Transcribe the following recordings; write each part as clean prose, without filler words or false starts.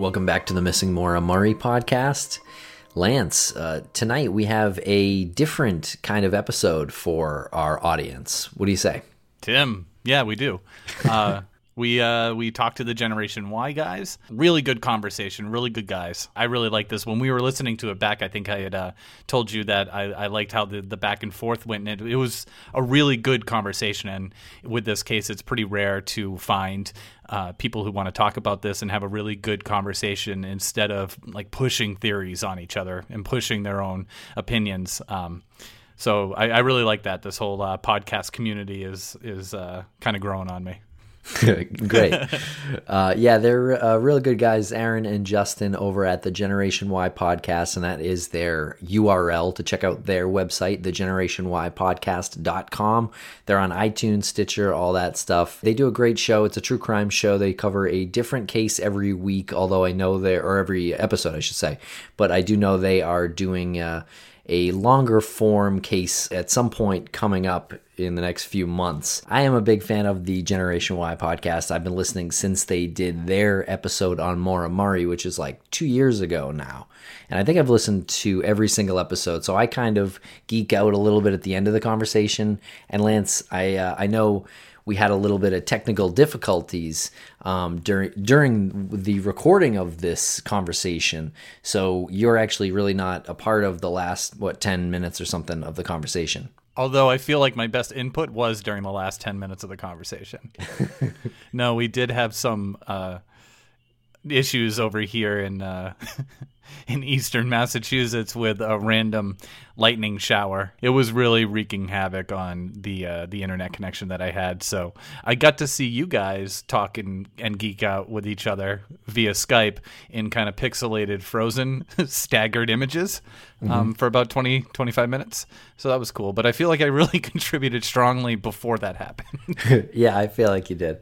Welcome back to the Missing Maura Murray podcast. Lance, tonight we have a different kind of episode for our audience. What do you say? Tim, yeah, we do. We talked to the Generation Y guys. Really good conversation, really good guys. I really like this. When we were listening to it back, I think I had told you that I liked how the back and forth went. And it was a really good conversation. And with this case, it's pretty rare to find people who want to talk about this and have a really good conversation instead of like pushing theories on each other and pushing their own opinions. So I really like that. This whole podcast community is kind of growing on me. Great. Yeah, they're really good guys, Aaron and Justin over at the Generation Y podcast, and that is their URL to check out their website, thegenerationypodcast.com. They're on iTunes, Stitcher, all that stuff. They do a great show. It's a true crime show. They cover a different case every week, although I know or every episode, I should say. But I do know they are doing a longer form case at some point coming up in the next few months. I am a big fan of the Generation Y podcast. I've been listening since they did their episode on Maura Murray, which is like 2 years ago now. And I think I've listened to every single episode, so I kind of geek out a little bit at the end of the conversation. And Lance, I know we had a little bit of technical difficulties during the recording of this conversation. So you're actually really not a part of the last, 10 minutes or something of the conversation. Although I feel like my best input was during the last 10 minutes of the conversation. No, we did have some issues over here in eastern Massachusetts with a random lightning shower. It was really wreaking havoc on the internet connection that I had. So I got to see you guys talk and geek out with each other via Skype in kind of pixelated, frozen, staggered images for about 20-25 minutes. So that was cool. But I feel like I really contributed strongly before that happened. Yeah, I feel like you did.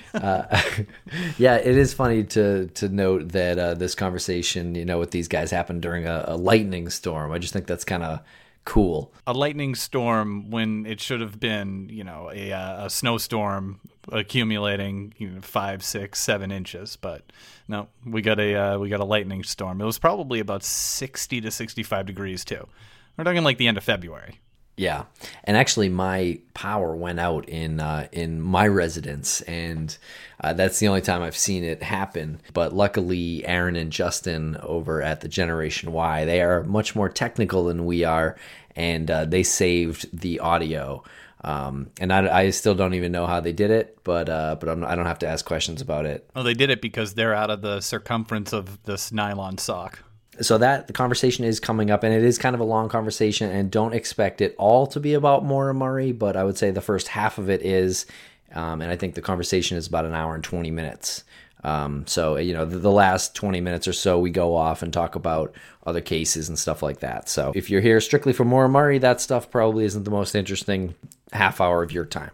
Yeah, it is funny to note that this conversation, with these guys happened during a lightning storm. I just think that's kind of cool. A lightning storm when it should have been, a snowstorm accumulating 5, 6, 7 inches. But no, we got a lightning storm. It was probably about 60 to 65 degrees too. We're talking like the end of February. Yeah, and actually, my power went out in my residence, and that's the only time I've seen it happen. But luckily, Aaron and Justin over at the Generation Y, they are much more technical than we are, and they saved the audio. And I still don't even know how they did it, but I don't have to ask questions about it. Oh, they did it because they're out of the circumference of this nylon sock. So the conversation is coming up, and it is kind of a long conversation, and don't expect it all to be about Maura Murray, but I would say the first half of it is, and I think the conversation is about an hour and 20 minutes. So, the last 20 minutes or so, we go off and talk about other cases and stuff like that. So if you're here strictly for Maura Murray, that stuff probably isn't the most interesting half hour of your time.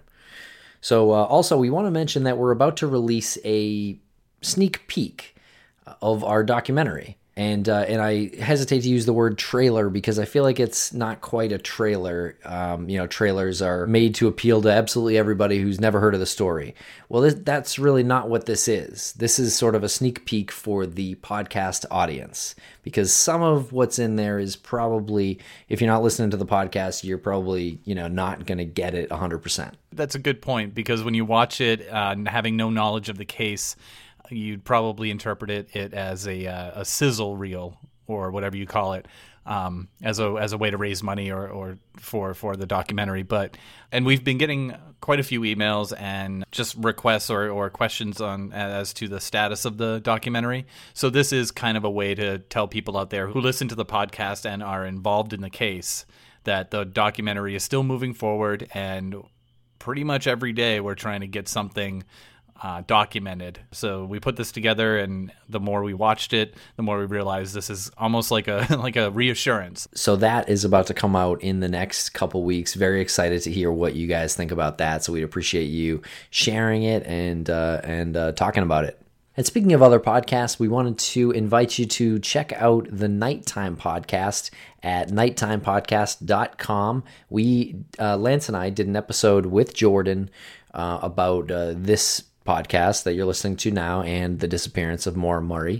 So also, we want to mention that we're about to release a sneak peek of our documentary. And I hesitate to use the word trailer because I feel like it's not quite a trailer. Trailers are made to appeal to absolutely everybody who's never heard of the story. Well, that's really not what this is. This is sort of a sneak peek for the podcast audience because some of what's in there is probably, if you're not listening to the podcast, you're probably, not going to get it 100%. That's a good point because when you watch it, having no knowledge of the case, you'd probably interpret it as a sizzle reel or whatever you call it, as a way to raise money or for the documentary. And we've been getting quite a few emails and just requests or questions as to the status of the documentary. So this is kind of a way to tell people out there who listen to the podcast and are involved in the case that the documentary is still moving forward, and pretty much every day we're trying to get something documented. So we put this together, and the more we watched it, the more we realized this is almost like a reassurance. So that is about to come out in the next couple weeks. Very excited to hear what you guys think about that. So we'd appreciate you sharing it and talking about it. And speaking of other podcasts, we wanted to invite you to check out the Nighttime Podcast at nighttimepodcast.com. Lance and I did an episode with Jordan about this podcast that you're listening to now and the disappearance of Maura Murray.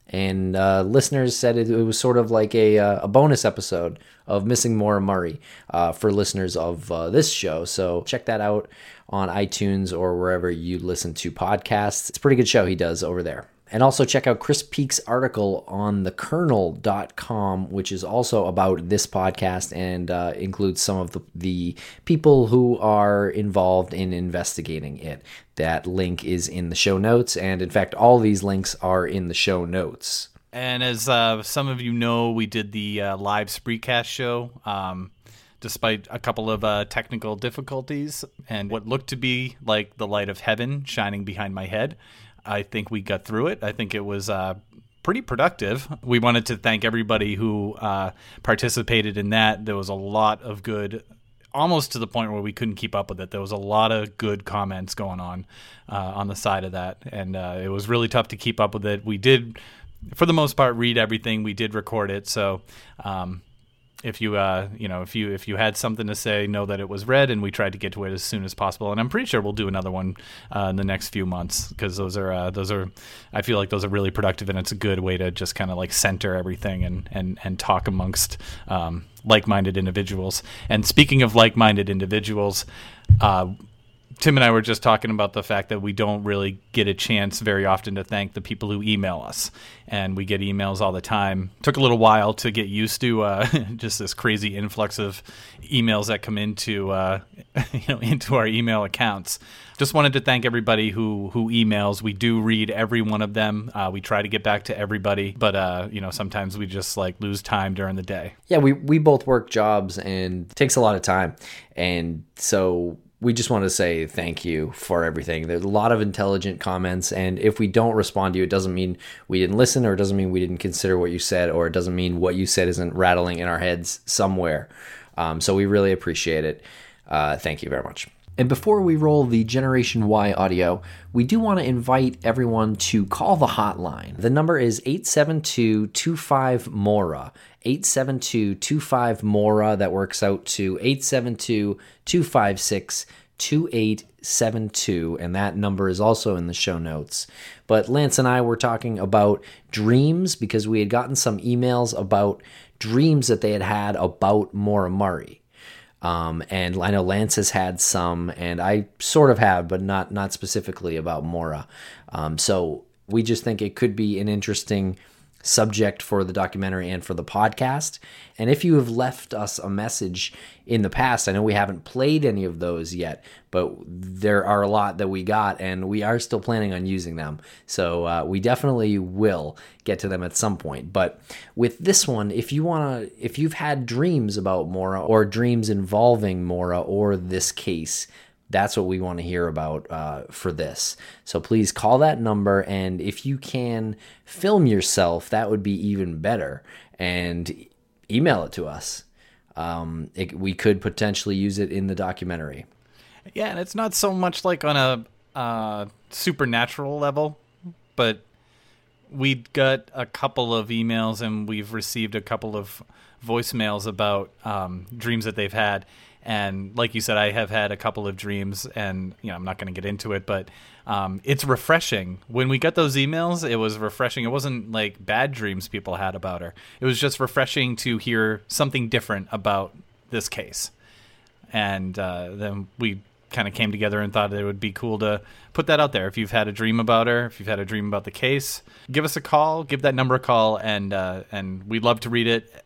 And listeners said it was sort of like a bonus episode of Missing Maura Murray for listeners of this show. So check that out on iTunes or wherever you listen to podcasts. It's a pretty good show he does over there. And also check out Chris Peake's article on thekernel.com, which is also about this podcast and includes some of the people who are involved in investigating it. That link is in the show notes. And in fact, all these links are in the show notes. And as some of you know, we did the live Spreecast show, despite a couple of technical difficulties and what looked to be like the light of heaven shining behind my head. I think we got through it. I think it was pretty productive. We wanted to thank everybody who participated in that. There was a lot of good, almost to the point where we couldn't keep up with it. There was a lot of good comments going on the side of that, and it was really tough to keep up with it. We did, for the most part, read everything. We did record it, so if you if you had something to say, know that it was read, and we tried to get to it as soon as possible. And I'm pretty sure we'll do another one in the next few months, because those are I feel like those are really productive, and it's a good way to just kind of like center everything and talk amongst like-minded individuals. And speaking of like-minded individuals, Tim and I were just talking about the fact that we don't really get a chance very often to thank the people who email us. And we get emails all the time. Took a little while to get used to just this crazy influx of emails that come into into our email accounts. Just wanted to thank everybody who emails. We do read every one of them. We try to get back to everybody, but sometimes we just like lose time during the day. Yeah, we both work jobs, and it takes a lot of time. And so we just want to say thank you for everything. There's a lot of intelligent comments, and if we don't respond to you, it doesn't mean we didn't listen, or it doesn't mean we didn't consider what you said, or it doesn't mean what you said isn't rattling in our heads somewhere. So we really appreciate it. Thank you very much. And before we roll the Generation Y audio, we do want to invite everyone to call the hotline. The number is 872-25-MAURA. 872-25-MAURA. That works out to 872-256-2872. And that number is also in the show notes. But Lance and I were talking about dreams, because we had gotten some emails about dreams that they had had about Maura Murray. And I know Lance has had some, and I sort of have, but not specifically about Maura. So we just think it could be an interesting subject for the documentary and for the podcast. And if you have left us a message in the past, I know we haven't played any of those yet, but there are a lot that we got, and we are still planning on using them. So we definitely will get to them at some point. But with this one, if you've had dreams about Maura, or dreams involving Maura or this case, that's what we want to hear about for this. So please call that number, and if you can film yourself, that would be even better, and email it to us. We could potentially use it in the documentary. Yeah, and it's not so much like on a supernatural level, but we got a couple of emails, and we've received a couple of voicemails about dreams that they've had. And like you said, I have had a couple of dreams, and I'm not going to get into it, but it's refreshing. When we got those emails, it was refreshing. It wasn't like bad dreams people had about her. It was just refreshing to hear something different about this case. And then we kind of came together and thought it would be cool to put that out there. If you've had a dream about her, if you've had a dream about the case, give us a call, give that number a call, and we'd love to read it.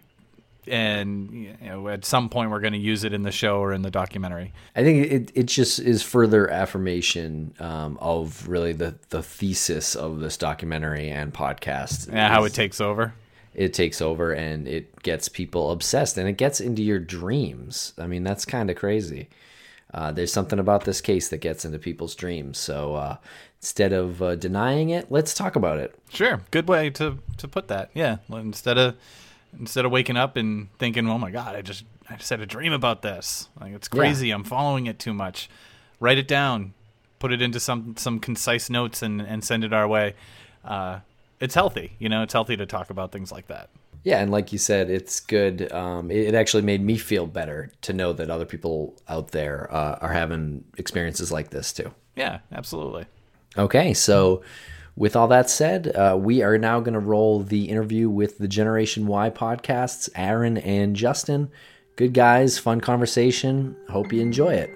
And at some point we're going to use it in the show or in the documentary. I think it just is further affirmation of really the thesis of this documentary and podcast. Yeah, how it takes over. It takes over, and it gets people obsessed, and it gets into your dreams. I mean, that's kind of crazy. There's something about this case that gets into people's dreams. So instead of denying it, let's talk about it. Sure. Good way to put that. Yeah. Instead of waking up and thinking, oh my God, I just had a dream about this. Like, it's crazy. Yeah. I'm following it too much. Write it down, put it into some concise notes, and send it our way. It's healthy. It's healthy to talk about things like that. Yeah. And like you said, it's good. It actually made me feel better to know that other people out there are having experiences like this too. Yeah, absolutely. Okay. So with all that said, we are now going to roll the interview with the Generation Y podcasts, Aaron and Justin. Good guys, fun conversation. Hope you enjoy it.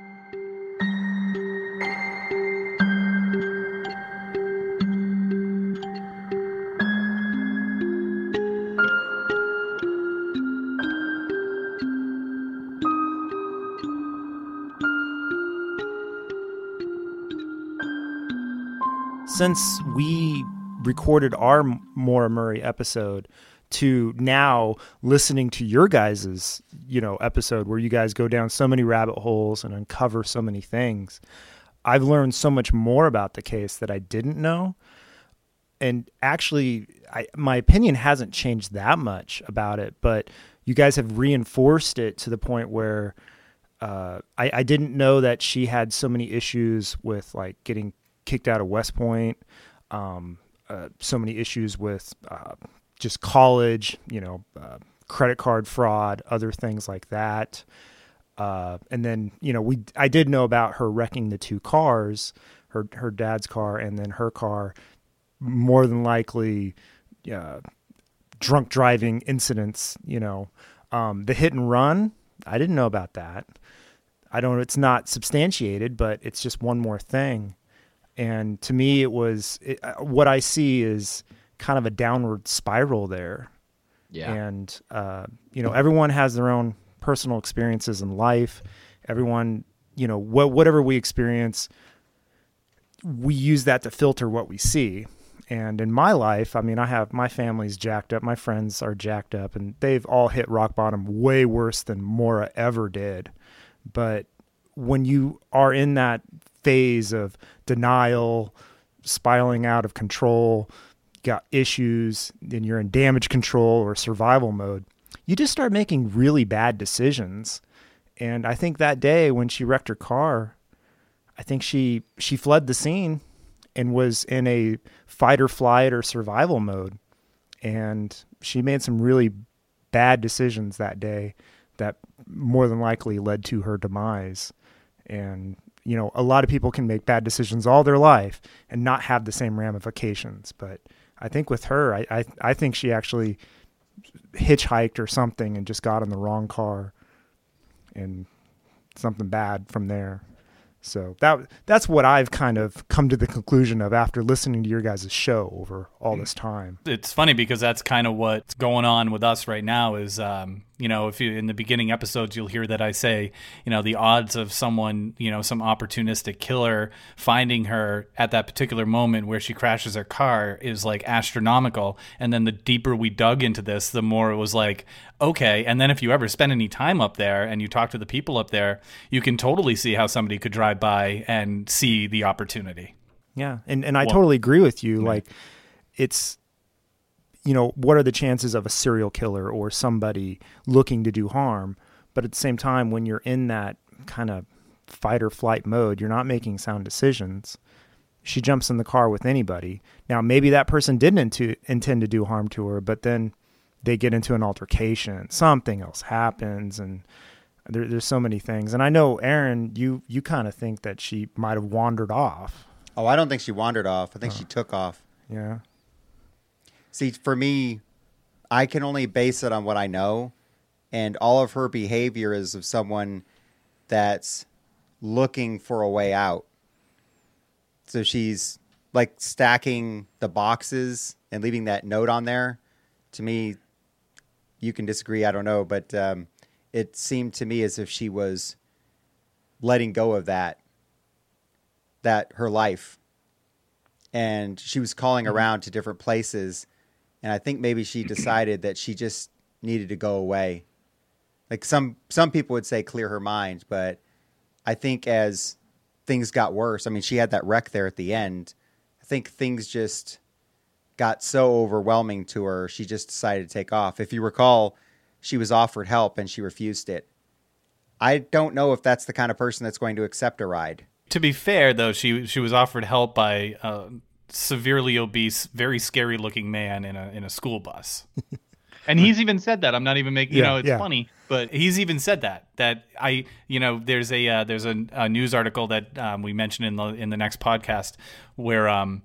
Since we recorded our Maura Murray episode to now listening to your guys's, episode where you guys go down so many rabbit holes and uncover so many things, I've learned so much more about the case that I didn't know. And actually, my opinion hasn't changed that much about it, but you guys have reinforced it to the point where I didn't know that she had so many issues with like getting kicked out of West Point, so many issues with just college, credit card fraud, other things like that. And then, I did know about her wrecking the two cars, her dad's car and then her car, more than likely drunk driving incidents, the hit and run. I didn't know about that. It's not substantiated, but it's just one more thing. And to me, what I see is kind of a downward spiral there. Yeah. And, everyone has their own personal experiences in life. Everyone, whatever we experience, we use that to filter what we see. And in my life, my family's jacked up. My friends are jacked up, and they've all hit rock bottom way worse than Maura ever did. But when you are in that phase of denial, spiraling out of control, got issues, then you're in damage control or survival mode, you just start making really bad decisions. And I think that day when she wrecked her car, I think she fled the scene and was in a fight or flight or survival mode. And she made some really bad decisions that day that more than likely led to her demise. And a lot of people can make bad decisions all their life and not have the same ramifications. But I think with her, I think she actually hitchhiked or something and just got in the wrong car and something bad from there. So that's what I've kind of come to the conclusion of after listening to your guys' show over all this time. It's funny because that's kind of what's going on with us right now is, if you in the beginning episodes, you'll hear that I say, the odds of someone, some opportunistic killer finding her at that particular moment where she crashes her car is like astronomical. And then the deeper we dug into this, the more it was like, okay. And then if you ever spend any time up there and you talk to the people up there, you can totally see how somebody could drive by and see the opportunity. Yeah. And I totally agree with you. Like it's, what are the chances of a serial killer or somebody looking to do harm? But at the same time, when you're in that kind of fight or flight mode, you're not making sound decisions. She jumps in the car with anybody. Now, maybe that person didn't intend to do harm to her, but then they get into an altercation. Something else happens, and there's so many things. And I know, Aaron, you kind of think that she might have wandered off. Oh, I don't think she wandered off. I think she took off. Yeah. See, for me, I can only base it on what I know, and all of her behavior is of someone that's looking for a way out. So she's like stacking the boxes and leaving that note on there. To me, you can disagree, I don't know, but it seemed to me as if she was letting go of that her life. And she was calling around to different places. And I think maybe she decided that she just needed to go away. Like some people would say clear her mind, but I think as things got worse, she had that wreck there at the end. I think things just got so overwhelming to her, she just decided to take off. If you recall, she was offered help and she refused it. I don't know if that's the kind of person that's going to accept a ride. To be fair, though, she was offered help by a severely obese, very scary-looking man in a school bus. And he's even said that. I'm not even making, it's funny, but he's even said that there's a news article that we mentioned in the next podcast where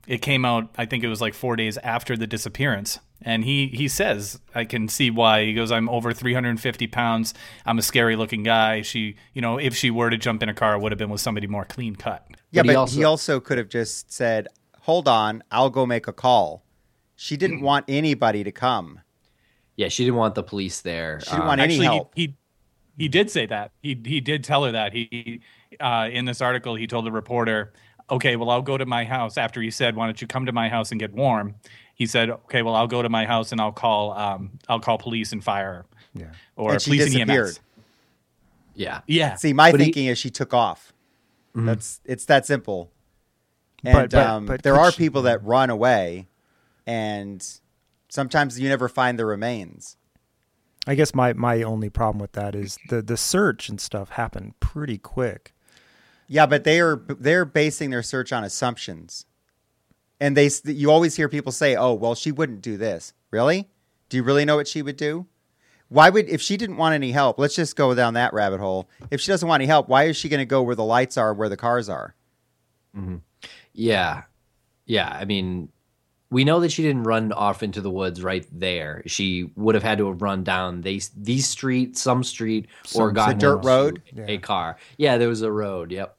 it came out, I think it was like 4 days after the disappearance. And he says, I can see why. He goes, I'm over 350 pounds. I'm a scary looking guy. She, if she were to jump in a car, it would have been with somebody more clean cut. Yeah, but he also could have just said, hold on, I'll go make a call. She didn't want anybody to come. Yeah, she didn't want the police there. She didn't want any help. He did say that. He did tell her that. He in this article, he told the reporter, okay, well, I'll go to my house. After he said, why don't you come to my house and get warm? He said, okay, well, I'll go to my house and I'll call police and fire. Yeah. Or and she police disappeared. and EMS. Yeah. Yeah. See, my thinking is she took off. It's that simple. And but there are people that run away, and sometimes you never find the remains. I guess my only problem with that is the search and stuff happened pretty quick. Yeah, but they're basing their search on assumptions. And you always hear people say, "Oh, well, she wouldn't do this." Really? Do you really know what she would do? If she didn't want any help, let's just go down that rabbit hole. If she doesn't want any help, why is she going to go where the lights are, where the cars are? Mm-hmm. Yeah. I mean, we know that she didn't run off into the woods right there. She would have had to have run down these street, some street, or gotten a dirt road, a car. Yeah, there was a road. Yep.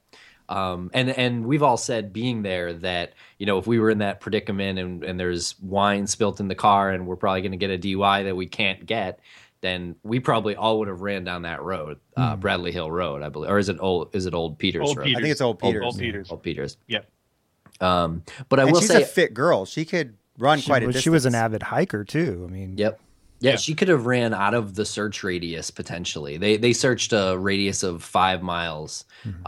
And we've all said, being there, that if we were in that predicament and there's wine spilt in the car and we're probably going to get a DUI that we can't get, then we probably all would have ran down that road, Bradley Hill Road, I believe, or is it Old Peters Road? I think it's Old Peters. Old Peters. Yep. But I will say, she's a fit girl. She could run quite a distance. She was an avid hiker too. I mean, yep. Yeah, she could have ran out of the search radius potentially. They searched a radius of 5 miles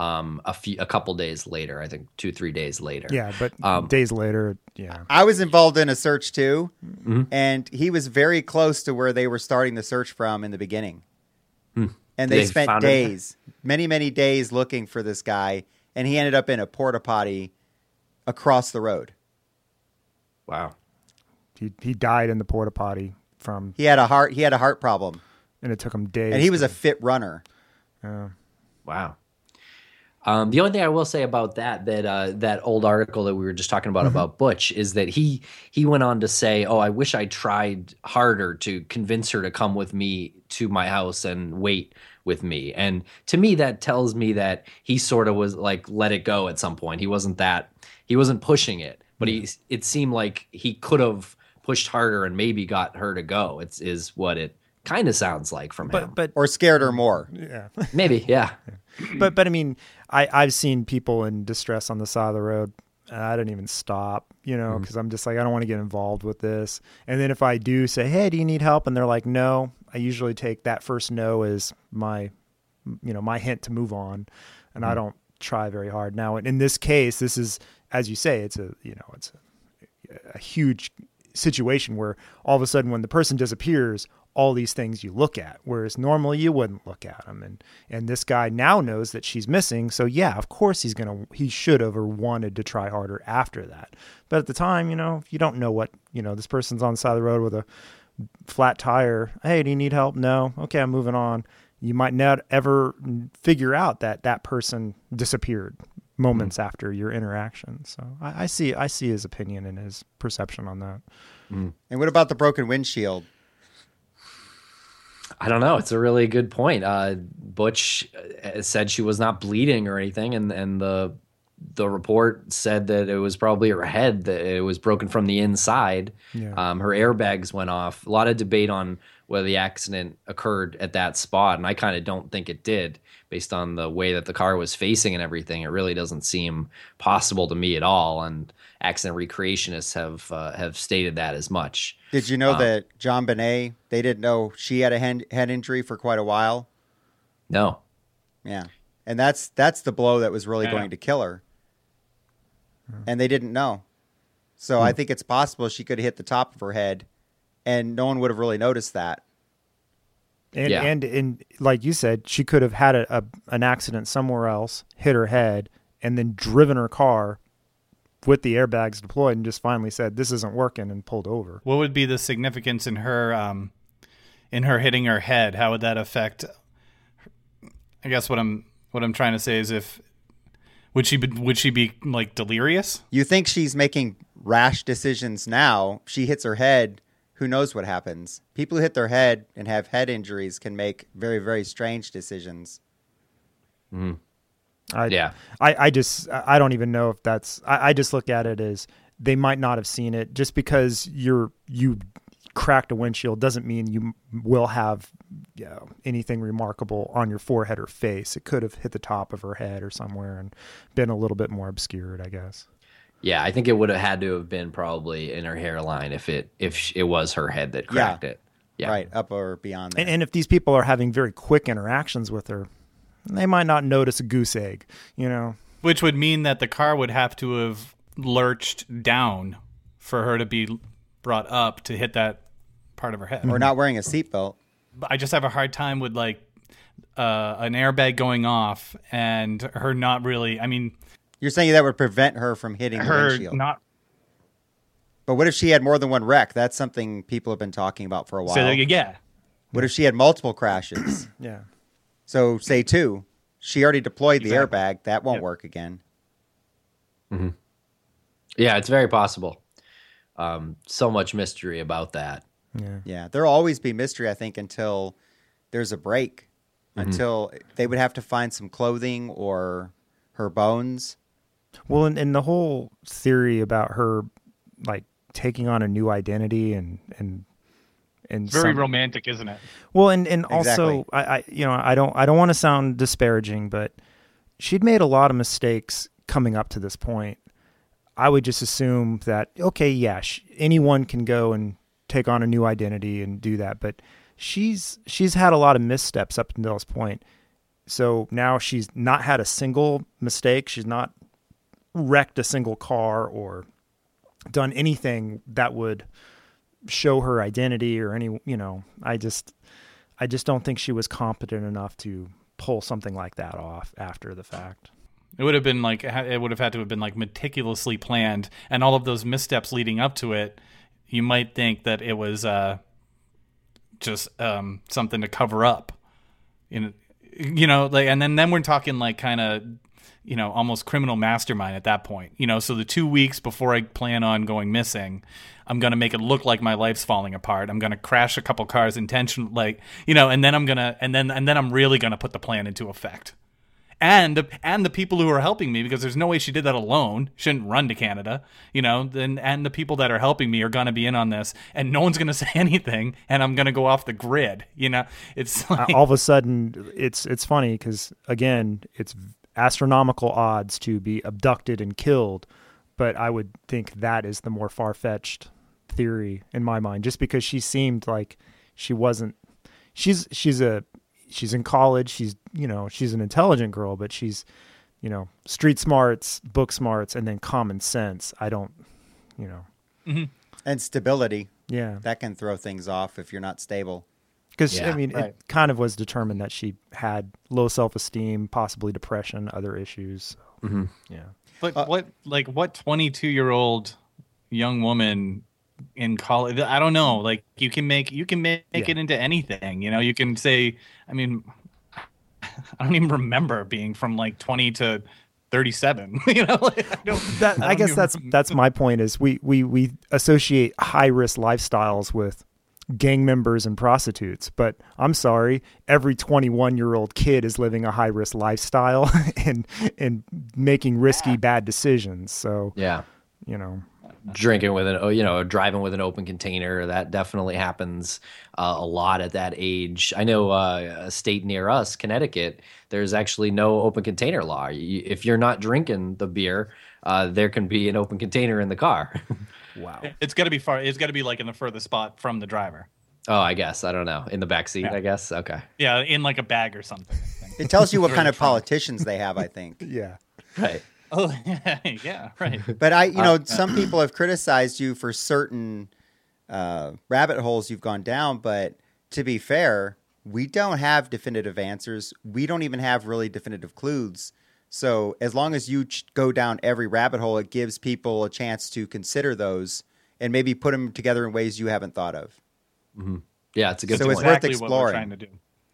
a couple days later, I think 2-3 days later. Yeah, but days later, yeah. I was involved in a search too, and he was very close to where they were starting the search from in the beginning. And they spent days, many days looking for this guy, and he ended up in a porta potty across the road. Wow. He died in the porta potty. He had a heart problem, and it took him days. And he was a fit runner. Wow. The only thing I will say about that old article that we were just talking about Butch is that he went on to say, "Oh, I wish I tried harder to convince her to come with me to my house and wait with me." And to me, that tells me that he sort of was like, let it go at some point. He wasn't pushing it, but it seemed like he could have pushed harder and maybe got her to go. Is what it kind of sounds like from him. Or scared her more. Yeah. Maybe, yeah. But I mean, I've seen people in distress on the side of the road, and I didn't even stop, because I'm just like, I don't want to get involved with this. And then if I do say, hey, do you need help? And they're like, no, I usually take that first no as my hint to move on. And I don't try very hard. Now, in this case, this is, as you say, it's a huge situation where all of a sudden when the person disappears, all these things you look at, whereas normally you wouldn't look at them. And this guy now knows that she's missing. So yeah, of course he should have or wanted to try harder after that. But at the time, you don't know what, this person's on the side of the road with a flat tire. Hey, do you need help? No. Okay, I'm moving on. You might not ever figure out that person disappeared moments after your interaction. So I see his opinion and his perception on that. And what about the broken windshield? I don't know. It's a really good point. Butch said she was not bleeding or anything, and the report said that it was probably her head, that it was broken from the inside. Yeah. Her airbags went off. A lot of debate on whether the accident occurred at that spot, and I kind of don't think it did, based on the way that the car was facing and everything. It really doesn't seem possible to me at all, and accident recreationists have stated that as much. Did you know that John Bonet, they didn't know she had a head injury for quite a while? No. Yeah. And that's the blow that was really going to kill her. And they didn't know. So I think it's possible she could have hit the top of her head and no one would have really noticed that. And like you said, she could have had an accident somewhere else, hit her head, and then driven her car with the airbags deployed and just finally said, this isn't working, and pulled over. What would be the significance in her hitting her head? How would that affect? I guess what I'm trying to say is, would she be like delirious? You think she's making rash decisions now. She hits her head. Who knows what happens? People who hit their head and have head injuries can make very, very strange decisions. I don't even know if that's. I just look at it as they might not have seen it. Just because you cracked a windshield doesn't mean you will have anything remarkable on your forehead or face. It could have hit the top of her head or somewhere and been a little bit more obscured, I guess. Yeah, I think it would have had to have been probably in her hairline if it was her head that cracked it. Yeah, right, up or beyond that. And if these people are having very quick interactions with her, they might not notice a goose egg, Which would mean that the car would have to have lurched down for her to be brought up to hit that part of her head. Or not wearing a seatbelt. I just have a hard time with like an airbag going off and her not really. I mean, you're saying that would prevent her from hitting the windshield. Not. But what if she had more than one wreck? That's something people have been talking about for a while. So yeah. What if she had multiple crashes? Yeah. So say 2. She already deployed the airbag. That won't work again. Mm-hmm. Yeah, it's very possible. So much mystery about that. Yeah. There'll always be mystery, I think, until there's a break. Until they would have to find some clothing or her bones. Well, and the whole theory about her like taking on a new identity and very romantic, isn't it? Well, and also I don't want to sound disparaging, but she'd made a lot of mistakes coming up to this point. I would just assume that anyone can go and take on a new identity and do that, but she's had a lot of missteps up until this point. So now she's not had a single mistake. She's not wrecked a single car or done anything that would show her identity or I just don't think she was competent enough to pull something like that off after the fact. It would have had to have been like meticulously planned, and all of those missteps leading up to it, you might think that it was just something to cover up, and then we're talking like kind of, almost criminal mastermind at that point. So the 2 weeks before I plan on going missing, I'm going to make it look like my life's falling apart. I'm going to crash a couple cars intentionally, and then I'm really going to put the plan into effect. And the people who are helping me, because there's no way she did that alone. Shouldn't run to Canada, and the people that are helping me are going to be in on this, and no one's going to say anything, and I'm going to go off the grid. It's like, all of a sudden it's funny because again, it's astronomical odds to be abducted and killed, but I would think that is the more far-fetched theory in my mind, just because she seemed like she wasn't. She's in college. She's an intelligent girl, but she's, street smarts, book smarts, and then common sense. I don't, Mm-hmm. And stability. Yeah. That can throw things off if you're not stable. Because, it kind of was determined that she had low self-esteem, possibly depression, other issues. So, yeah. But what 22-year-old young woman in college, I don't know, like you can make it into anything. You can say, I mean, I don't even remember being from like 20 to 37. I guess that's my point is we associate high risk lifestyles with gang members and prostitutes, but I'm sorry, every 21-year-old kid is living a high risk lifestyle and making risky bad decisions. So drinking with driving with an open container, that definitely happens a lot at that age. I know a state near us, Connecticut, there's actually no open container law. If you're not drinking the beer, there can be an open container in the car. Wow. It's got to be far. It's got to be like in the furthest spot from the driver. Oh, I guess. I don't know. In the back seat, I guess. Okay. Yeah, in like a bag or something. It tells you what kind of politicians they have, I think. Yeah. Right. Oh, yeah, right. But some people have criticized you for certain rabbit holes you've gone down. But to be fair, we don't have definitive answers. We don't even have really definitive clues. So as long as you go down every rabbit hole, it gives people a chance to consider those and maybe put them together in ways you haven't thought of. Mm-hmm. Yeah, it's a good So point. it's worth Exactly exploring. what we're trying to do.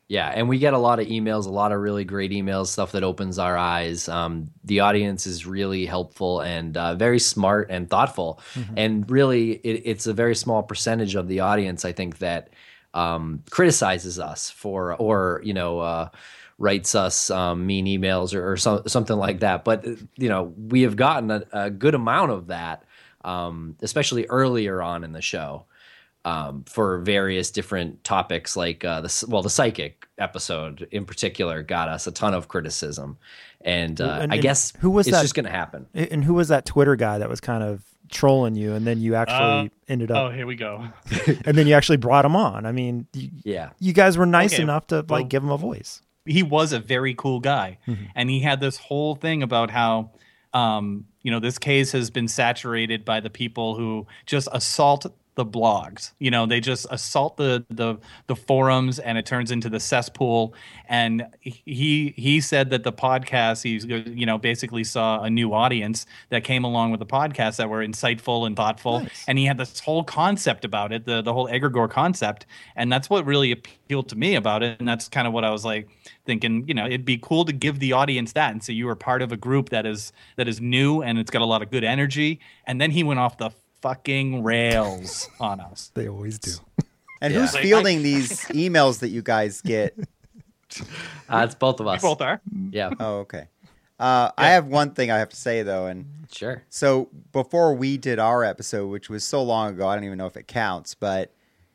Yeah, and we get a lot of emails, a lot of really great emails, stuff that opens our eyes. The audience is really helpful and very smart and thoughtful. And really, it's a very small percentage of the audience, I think, that criticizes us for, or, writes us mean emails or something like that. But, we have gotten a good amount of that, especially earlier on in the show. For various different topics, like the psychic episode in particular got us a ton of criticism, and I guess who was it's that? just going to happen. And who was that Twitter guy that was kind of trolling you, and then you actually ended up? Oh, here we go. And then you actually brought him on. I mean, you guys were nice enough to give him a voice. He was a very cool guy, and he had this whole thing about how this case has been saturated by the people who just assault the blogs. They just assault the forums, and it turns into the cesspool. And he said that the podcast, he basically saw a new audience that came along with the podcast that were insightful and thoughtful. Nice. And he had this whole concept about it, the whole egregore concept, and that's what really appealed to me about it. And that's kind of what I was like thinking. It'd be cool to give the audience that, and so you were part of a group that is new, and it's got a lot of good energy. And then he went off the fucking rails on us. They always do. And who's fielding these emails that you guys get? It's both of us. We both are. Yeah. Oh, okay. I have one thing I have to say, though. And sure. So before we did our episode, which was so long ago, I don't even know if it counts, but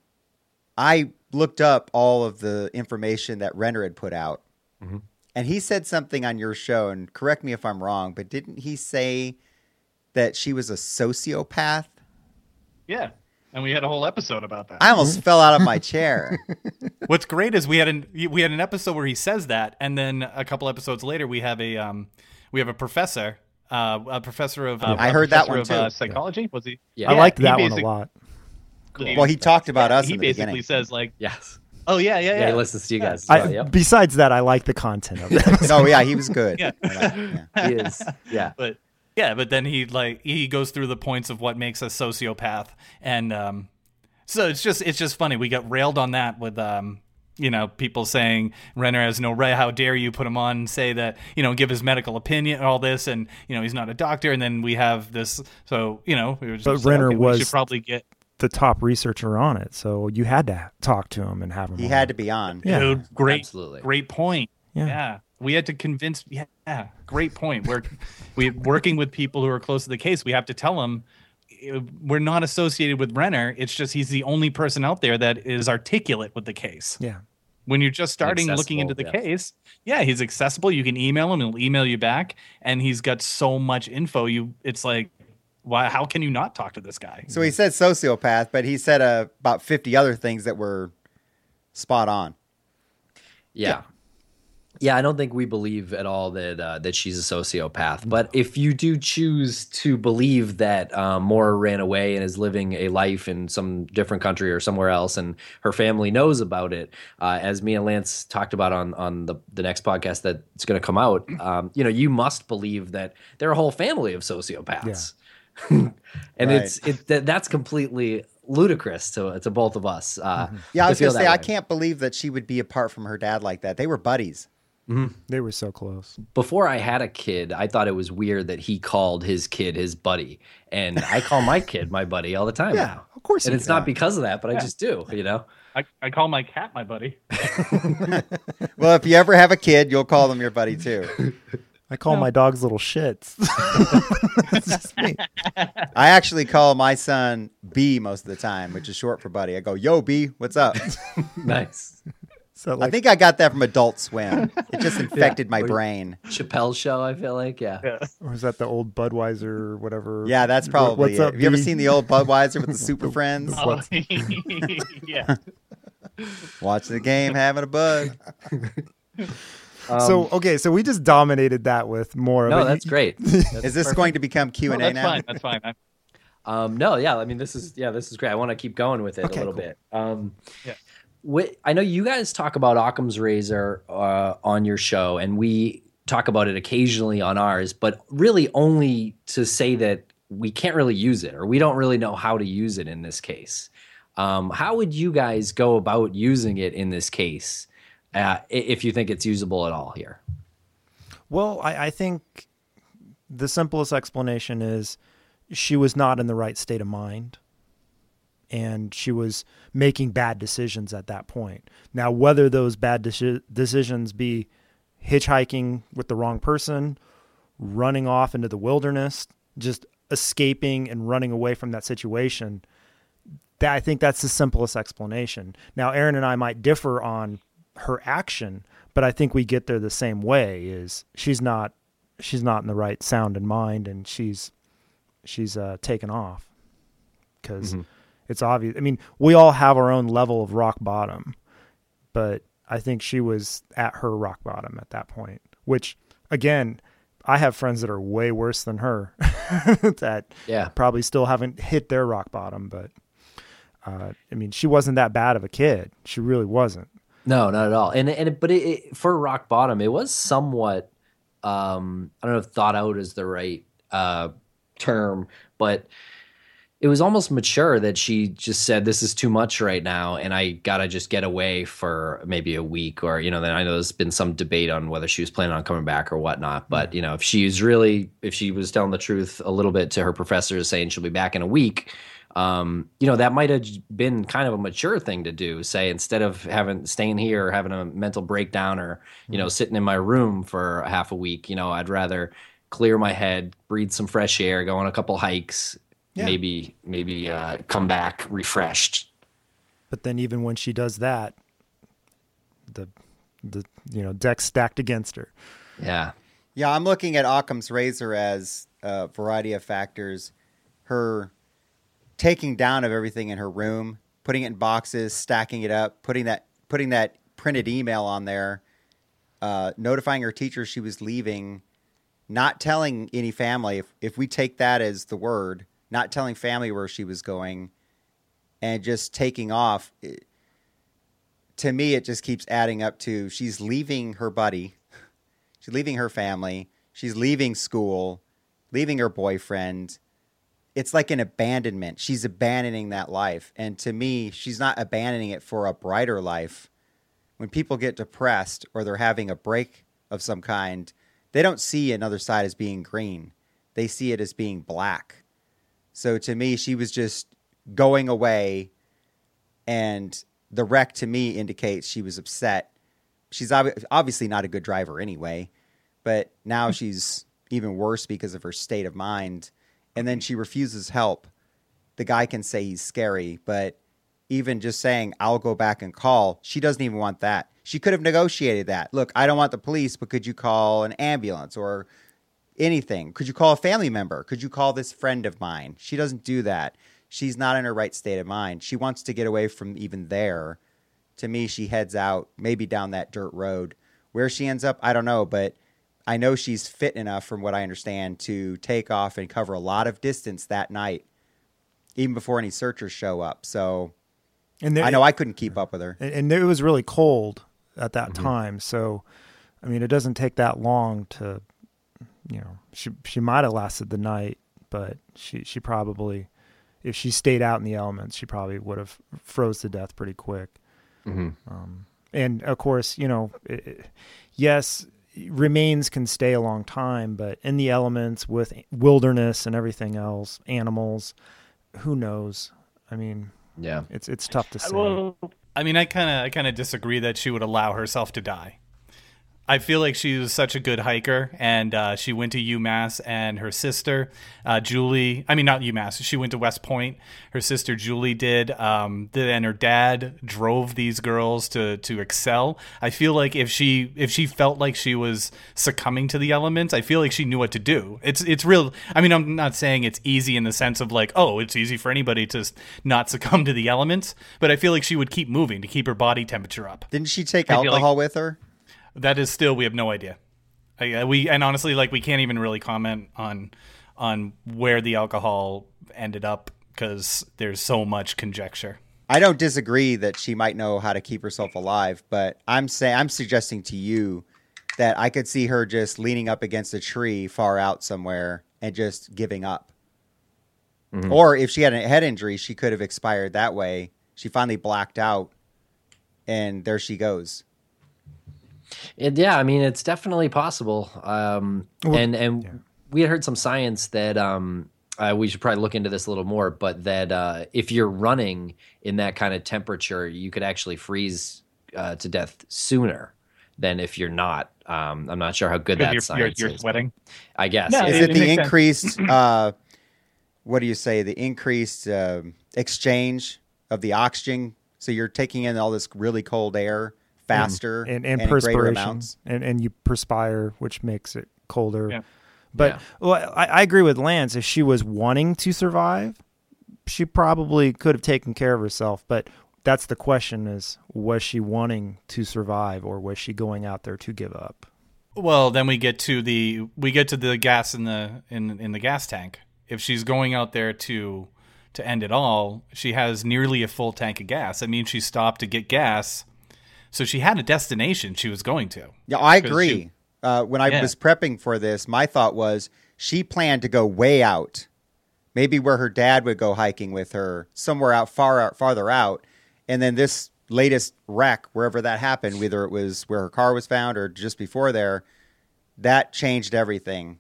I looked up all of the information that Renner had put out. And he said something on your show, and correct me if I'm wrong, but didn't he say that she was a sociopath? Yeah, and we had a whole episode about that. I almost fell out of my chair. What's great is we had an episode where he says that, and then a couple episodes later we have a professor, of I heard that one too. Psychology. Was he? Yeah, I liked that one a lot. Cool. Well, he talked about us. He in the basically beginning. says like, Yes. "Oh yeah. He listens to you guys. Besides that, I like the content of it. Oh yeah, he was good. Yeah. He is. Yeah. But then he goes through the points of what makes a sociopath, and so it's just funny. We got railed on that with people saying Renner has no right. How dare you put him on and say that, give his medical opinion and all this, and he's not a doctor. And then we have this. So we were just but Renner was we should probably get the top researcher on it, so you had to talk to him and have him. He had to be on. Yeah, dude, great point. Yeah. We had to convince. Yeah, great point. We're working with people who are close to the case. We have to tell them we're not associated with Renner. It's just he's the only person out there that is articulate with the case. Yeah. When you're just starting looking into the case, he's accessible. You can email him; he'll email you back, and he's got so much info. It's like, why? How can you not talk to this guy? So he said sociopath, but he said about 50 other things that were spot on. Yeah. Yeah, I don't think we believe at all that she's a sociopath. But if you do choose to believe that Maura ran away and is living a life in some different country or somewhere else, and her family knows about it, as me and Lance talked about on the next podcast that's going to come out, you must believe that they're a whole family of sociopaths. Yeah. And right. That's completely ludicrous to both of us. I was going to say, I can't believe that she would be apart from her dad like that. They were buddies. Mm-hmm. They were so close. Before I had a kid, I thought it was weird that he called his kid his buddy, and I call my kid my buddy all the time. Yeah, now. Of course. And it's not because of that, but I just do. I call my cat my buddy. Well, if you ever have a kid, you'll call them your buddy too. I call my dogs little shits. It's just me. I actually call my son B most of the time, which is short for buddy. I go, "Yo, B, what's up?" Nice. So I think I got that from Adult Swim. It just infected my brain. Chappelle's Show, I feel like, yeah. Or is that the old Budweiser or whatever? Yeah, that's probably What's it. up, Have you ever B? seen the old Budweiser with the Super Friends? Oh, yeah. Watching the game, having a bud. So we just dominated that with more of it. No, that's great. Is this going to become Q&A That's now? fine. That's fine. No, yeah. I mean, this is great. I want to keep going with it a little bit. I know you guys talk about Occam's razor on your show, and we talk about it occasionally on ours, but really only to say that we can't really use it, or we don't really know how to use it in this case. How would you guys go about using it in this case? if you think it's usable at all here. Well, I think the simplest explanation is she was not in the right state of mind, and she was making bad decisions at that point. Now, whether those bad decisions be hitchhiking with the wrong person, running off into the wilderness, just escaping and running away from that situation, I think that's the simplest explanation. Now, Aaron and I might differ on her action, but I think we get there the same way. Is she's not in the right sound and mind, and she's taken off because it's obvious. I mean, we all have our own level of rock bottom, but I think she was at her rock bottom at that point, which again, I have friends that are way worse than her that probably still haven't hit their rock bottom. But I mean, she wasn't that bad of a kid. She really wasn't. No, not at all. But for rock bottom, it was somewhat, I don't know if thought out is the right term, but it was almost mature that she just said, this is too much right now, and I gotta just get away for maybe a week, or, then I know there's been some debate on whether she was planning on coming back or whatnot, but if she was telling the truth a little bit to her professors, saying she'll be back in a week, that might have been kind of a mature thing to do. Say, instead of staying here or having a mental breakdown, or sitting in my room for half a week, I'd rather clear my head, breathe some fresh air, go on a couple hikes, maybe come back refreshed. But then even when she does that, the deck's stacked against her. Yeah, I'm looking at Occam's razor as a variety of factors. Her taking down of everything in her room, putting it in boxes, stacking it up, putting that printed email on there, notifying her teacher she was leaving, not telling any family, if we take that as the word, not telling family where she was going, and just taking off. To me, it just keeps adding up to she's leaving her buddy, she's leaving her family, she's leaving school, leaving her boyfriend. It's like an abandonment. She's abandoning that life. And to me, she's not abandoning it for a brighter life. When people get depressed or they're having a break of some kind, they don't see another side as being green. They see it as being black. So to me, she was just going away, and the wreck to me indicates she was upset. She's obviously not a good driver anyway, but now she's even worse because of her state of mind. And then she refuses help. The guy can say he's scary, but even just saying, I'll go back and call, she doesn't even want that. She could have negotiated that. Look, I don't want the police, but could you call an ambulance or anything? Could you call a family member? Could you call this friend of mine? She doesn't do that. She's not in her right state of mind. She wants to get away from even there. To me, she heads out, maybe down that dirt road. Where she ends up, I don't know, but I know she's fit enough, from what I understand, to take off and cover a lot of distance that night, even before any searchers show up. So I know I couldn't keep up with her. And it was really cold at that time. So, I mean, it doesn't take that long to, she might have lasted the night, but she probably, if she stayed out in the elements, she probably would have froze to death pretty quick. And of course, yes, remains can stay a long time, but in the elements with wilderness and everything else, animals, who knows? I mean, it's tough to say. Well, I mean, I kind of disagree that she would allow herself to die. I feel like she was such a good hiker, and she went to UMass, and her sister, Julie, I mean, not UMass, she went to West Point. Her sister, Julie, did, and her dad drove these girls to excel. I feel like if she felt like she was succumbing to the elements, I feel like she knew what to do. It's real. I mean, I'm not saying it's easy in the sense of like, oh, it's easy for anybody to not succumb to the elements, but I feel like she would keep moving to keep her body temperature up. Didn't she take alcohol with her? That is still, we have no idea. And honestly, like, we can't even really comment on where the alcohol ended up because there's so much conjecture. I don't disagree that she might know how to keep herself alive, but I'm suggesting to you that I could see her just leaning up against a tree far out somewhere and just giving up. Or if she had a head injury, she could have expired that way. She finally blacked out, and there she goes. Yeah, I mean, it's definitely possible. And we had heard some science that we should probably look into this a little more, but that if you're running in that kind of temperature, you could actually freeze to death sooner than if you're not. I'm not sure how good that science you're is. sweating. I guess. No, Yeah. Is it the makes sense. increased? What do you say? The increased exchange of the oxygen. So you're taking in all this really cold air faster and in greater perspiration, amounts. and you perspire, which makes it colder. Yeah. But Yeah. well, I agree with Lance. If she was wanting to survive, she probably could have taken care of herself. But that's the question: is was she wanting to survive, or was she going out there to give up? Well, then we get to the gas in the gas tank. If she's going out there to end it all, she has nearly a full tank of gas. That means she stopped to get gas, so she had a destination she was going to. Yeah, I 'Cause agree. When I was prepping for this, my thought was she planned to go way out, maybe where her dad would go hiking with her, somewhere farther out, and then this latest wreck, wherever that happened, whether it was where her car was found or just before there, that changed everything.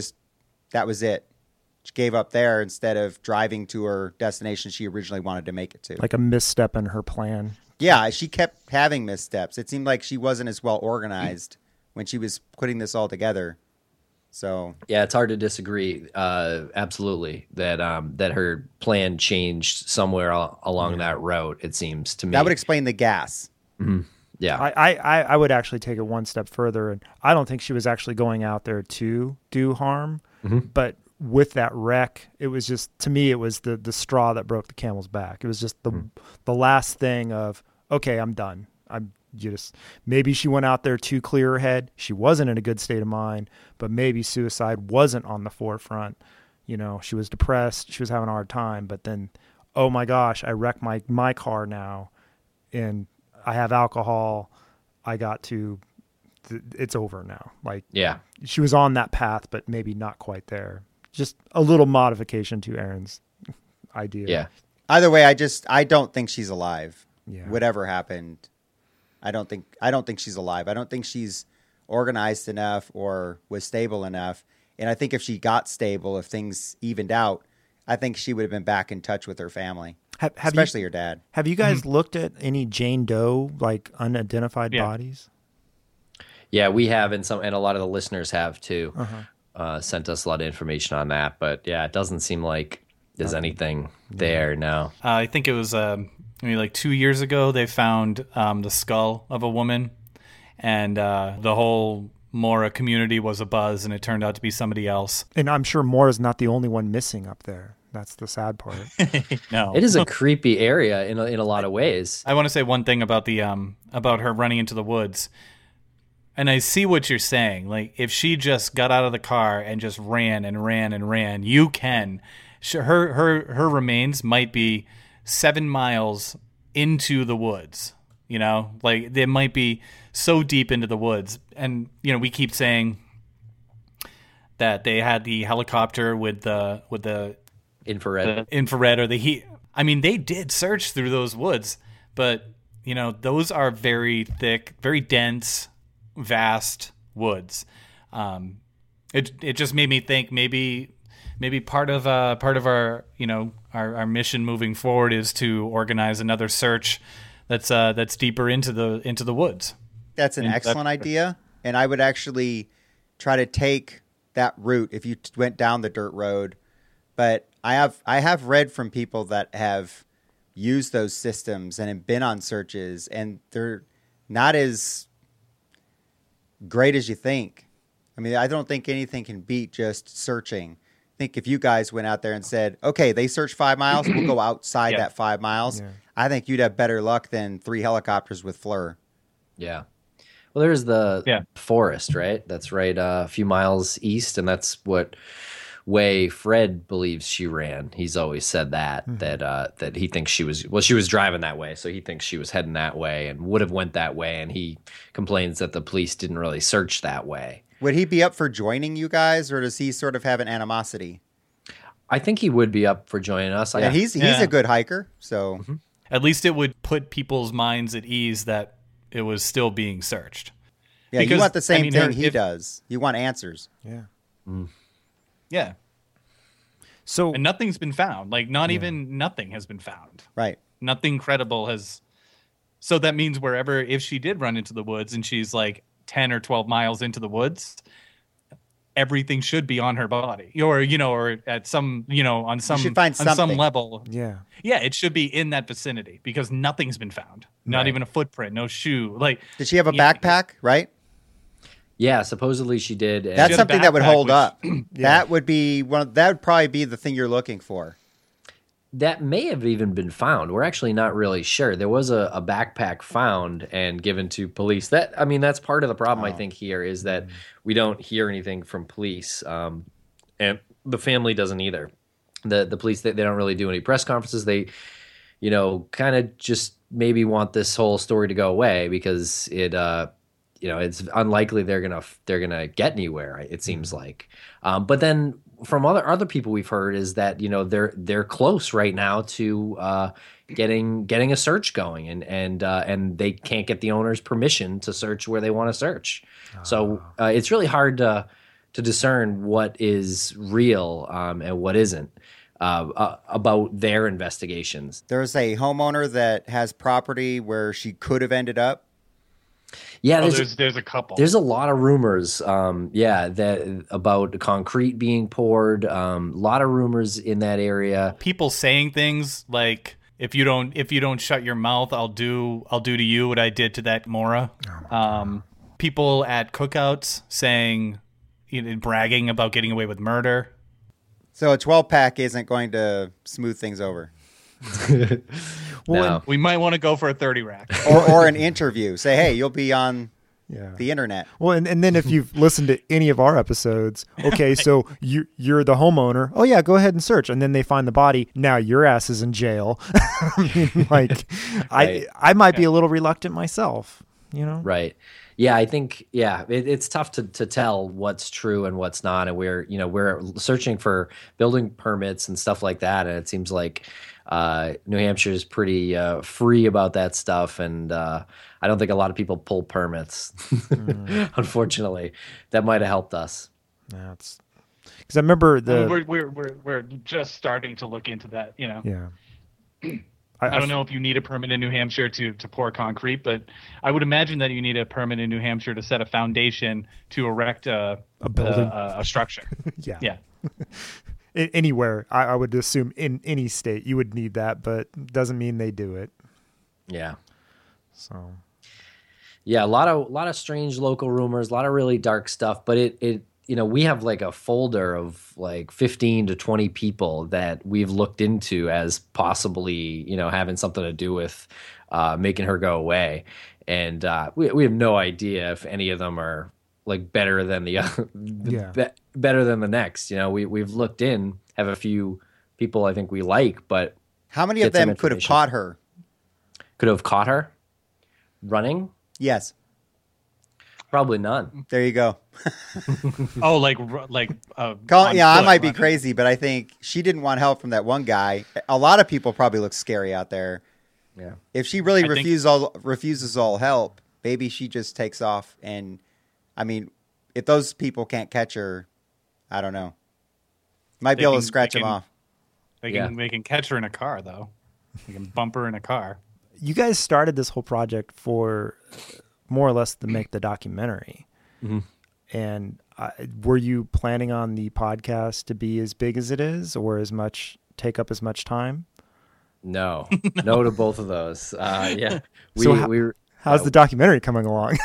That was it. She gave up there instead of driving to her destination she originally wanted to make it to. Like a misstep in her plan. Yeah, she kept having missteps. It seemed like she wasn't as well organized when she was putting this all together. So Yeah, it's hard to disagree. Absolutely, that her plan changed somewhere along that route. It seems to me that would explain the gas. Yeah, I would actually take it one step further, and I don't think she was actually going out there to do harm, but with that wreck, it was just, to me, it was the straw that broke the camel's back. It was just the last thing of, okay, I'm done. Maybe she went out there to clear her head. She wasn't in a good state of mind, but maybe suicide wasn't on the forefront. You know, she was depressed. She was having a hard time, but then, oh my gosh, I wrecked my car now, and I have alcohol. It's over now. Like, yeah. she was on that path, but maybe not quite there. Just a little modification to Aaron's idea. Yeah. Either way, I don't think she's alive. Yeah. Whatever happened, I don't think she's alive. I don't think she's organized enough or was stable enough. And I think if she got stable, if things evened out, I think she would have been back in touch with her family, especially her dad. Have you guys looked at any Jane Doe, like unidentified bodies? Yeah, we have, and a lot of the listeners have too. Sent us a lot of information on that, but yeah, it doesn't seem like there's anything there. No. I think it was maybe like 2 years ago they found the skull of a woman, and the whole Mora community was abuzz, and it turned out to be somebody else. And I'm sure Mora's not the only one missing up there. That's the sad part. No, It is a creepy area in a lot of ways. I want to say one thing about the about her running into the woods. And I see what you're saying. Like, if she just got out of the car and just ran and ran and ran, you can. Her remains might be 7 miles into the woods. You know, like they might be so deep into the woods. And you know, we keep saying that they had the helicopter with the Infrared. or the heat. I mean, they did search through those woods, but you know, those are very thick, very dense, vast woods. It just made me think maybe part of our our mission moving forward is to organize another search that's deeper into the woods. That's an excellent idea, and I would actually try to take that route if you went down the dirt road. But I have read from people that have used those systems and have been on searches, and they're not as great as you think. I mean, I don't think anything can beat just searching. I think if you guys went out there and said, okay, they searched 5 miles, we'll go outside that 5 miles. Yeah. I think you'd have better luck than 3 helicopters with FLIR. Yeah. Well, there's the forest, right? That's right a few miles east, and that's what way Fred believes she ran. He's always said that that he thinks she was driving that way, so he thinks she was heading that way and would have went that way, and he complains that the police didn't really search that way. Would he be up for joining you guys, or does he sort of have an animosity? I think he would be up for joining us. Yeah, he's a good hiker, so at least it would put people's minds at ease that it was still being searched. Yeah, you Because, want the same I mean, thing he if- does. You want answers. Yeah. Yeah. So And nothing's been found. Like, not even nothing has been found. Right. Nothing credible has. So that means wherever, if she did run into the woods and she's like 10 or 12 miles into the woods, everything should be on her body, or or at some, on some should find on some something. level. yeah. Yeah, it should be in that vicinity because nothing's been found. Not even a footprint, no shoe. Like, Did she have a Yeah. backpack? Right. Yeah, supposedly she did. And That's had a something that would backpack, hold which- up. That would be that would probably be the thing you're looking for. that may have even been found. We're actually not really sure. There was a backpack found and given to police. That's part of the problem, I think, here is that we don't hear anything from police. And the family doesn't either. The police, they don't really do any press conferences. They, kind of just maybe want this whole story to go away because it's unlikely they're gonna get anywhere. It seems like, but then from other people we've heard is that they're close right now to getting a search going, and they can't get the owner's permission to search where they want to search. So it's really hard to discern what is real and what isn't about their investigations. There's a homeowner that has property where she could have ended up. Yeah, there's a couple. There's a lot of rumors, that about concrete being poured. A lot of rumors in that area. People saying things like, "If you don't shut your mouth, I'll do to you what I did to that Mora." People at cookouts saying, bragging about getting away with murder. So a 12-pack isn't going to smooth things over. No. We might want to go for a 30 rack. Or an interview. Say, hey, you'll be on Yeah. the internet. Well, and then if you've listened to any of our episodes, okay, so you're the homeowner. Oh yeah, go ahead and search, and then they find the body. Now your ass is in jail. I mean, like, Right. I might be a little reluctant myself. Right. Yeah, I think it's tough to tell what's true and what's not, and we're searching for building permits and stuff like that, and it seems like New Hampshire is pretty free about that stuff, and I don't think a lot of people pull permits. Unfortunately, that might have helped us. That's because I remember We're just starting to look into that. yeah. I don't know if you need a permit in New Hampshire to pour concrete, but I would imagine that you need a permit in New Hampshire to set a foundation to erect a building. a structure. Yeah. Yeah. Anywhere, I would assume in any state you would need that, but doesn't mean they do it. Yeah. So Yeah, a lot of strange local rumors, a lot of really dark stuff, but it we have like a folder of like 15 to 20 people that we've looked into as possibly, having something to do with making her go away. And we have no idea if any of them are like better than the other, better than the next. We've looked in, have a few people I think we like, but How many of Get some them could have information. caught her? could have caught her running. Yes. Probably none. There you go. Oh, like I on might foot, be right? crazy, but I think she didn't want help from that one guy. A lot of people probably look scary out there. Yeah. If she really I think- refuses all help, maybe she just takes off. And I mean, if those people can't catch her, I don't know. Might be They able to can- scratch they them can- off. They can catch her in a car though. They can bump her in a car. you guys started this whole project for more or less to make the documentary. Mm-hmm. And were you planning on the podcast to be as big as it is, or take up as much time? No, no to both of those. Yeah. How's the documentary coming along?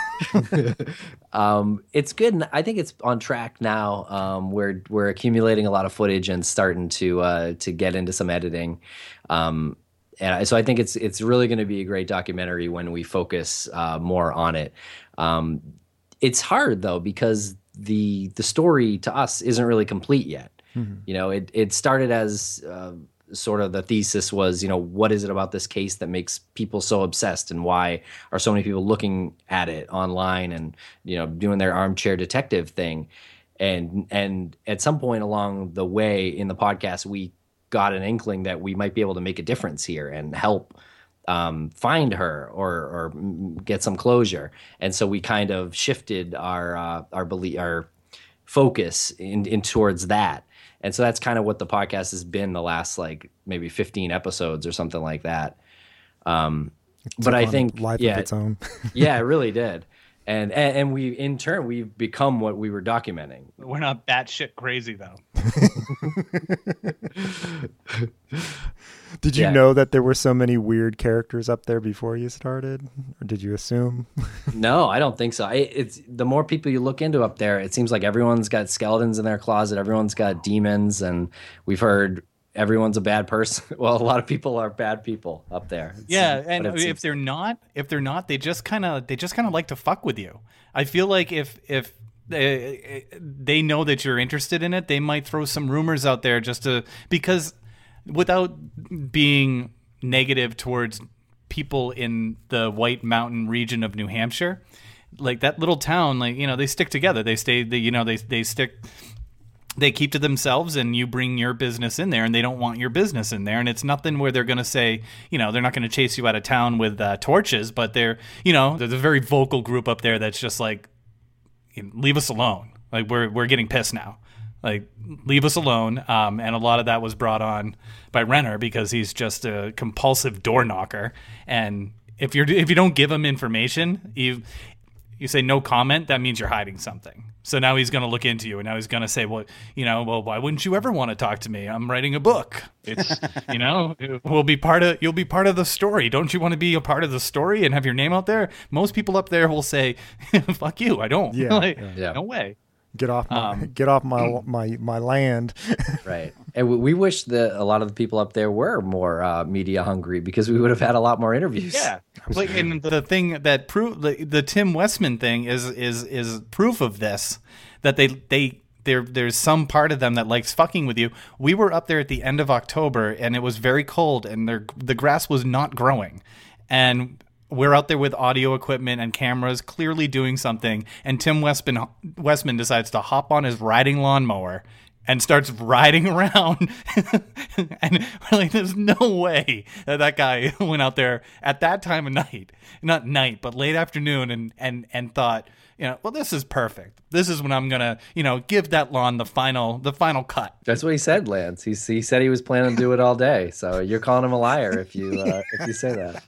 It's good. And I think it's on track now. We're accumulating a lot of footage and starting to get into some editing. And so I think it's really going to be a great documentary when we focus more on it. It's hard though, because the story to us isn't really complete yet. Mm-hmm. It started as sort of the thesis was, what is it about this case that makes people so obsessed, and why are so many people looking at it online and, doing their armchair detective thing. And at some point along the way in the podcast, we got an inkling that we might be able to make a difference here and help find her or get some closure. And so we kind of shifted our focus in towards that. And so that's kind of what the podcast has been the last like maybe 15 episodes or something like that. But I think life of its own. yeah, it really did. And we, in turn, we've become what we were documenting. We're not batshit crazy though. Did you know that there were so many weird characters up there before you started? Or did you assume? No, I don't think so. It's the more people you look into up there, it seems like everyone's got skeletons in their closet. Everyone's got demons. And we've heard everyone's a bad person. Well, a lot of people are bad people up there. Yeah, and if they're not, they just kind of like to fuck with you. I feel like if they know that you're interested in it, they might throw some rumors out there because without being negative towards people in the White Mountain region of New Hampshire, like that little town, like, you know, they stick together. They stay, they stick. They keep to themselves, and you bring your business in there, and they don't want your business in there. And it's nothing where they're going to say, you know, they're not going to chase you out of town with torches, but there's a very vocal group up there that's just like, leave us alone. Like we're getting pissed now. Like, leave us alone. And a lot of that was brought on by Renner because he's just a compulsive door knocker. And if you don't give him information, you say no comment, that means you're hiding something. So now he's going to look into you, and now he's going to say, well, why wouldn't you ever want to talk to me? I'm writing a book. It's, you'll be part of the story. Don't you want to be a part of the story and have your name out there? Most people up there will say, fuck you. I don't. Yeah. No way. Get off my land. Right. And we wish that a lot of the people up there were more media hungry, because we would have had a lot more interviews. Yeah. Like, and the thing that the Tim Westman thing is proof of this, that there's some part of them that likes fucking with you. We were up there at the end of October, and it was very cold, and the grass was not growing. And we're out there with audio equipment and cameras, clearly doing something, and Tim Westman decides to hop on his riding lawnmower and starts riding around. And we're like, there's no way that guy went out there at that time of night, not night, but late afternoon, and thought, well, this is perfect. This is when I'm gonna, give that lawn the final cut. That's what he said, Lance. He said he was planning to do it all day. So you're calling him a liar if you say that.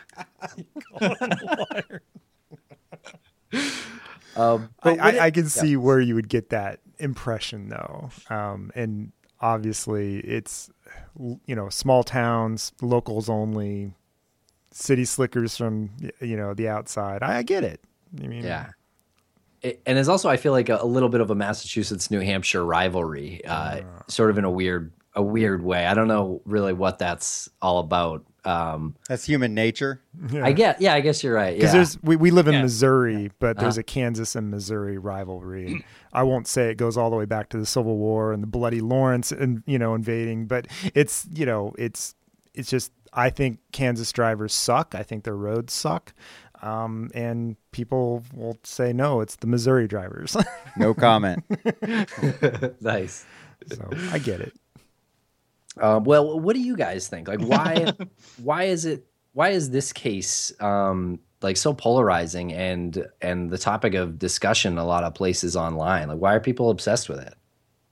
I can see where you would get that impression, though, and obviously it's small towns, locals only, city slickers from the outside. I get it. I mean, yeah. And there's also, I feel like, a little bit of a Massachusetts New Hampshire rivalry, sort of in a weird way. I don't know really what that's all about. That's human nature. Yeah. I guess you're right. Because we live in Missouri, but there's a Kansas and Missouri rivalry. I won't say it goes all the way back to the Civil War and the bloody Lawrence and invading, but it's just, I think Kansas drivers suck. I think their roads suck. And people will say, no, it's the Missouri drivers. No comment. Nice. So I get it. Well, what do you guys think? Like, why is this case like so polarizing and the topic of discussion in a lot of places online? Like, why are people obsessed with it?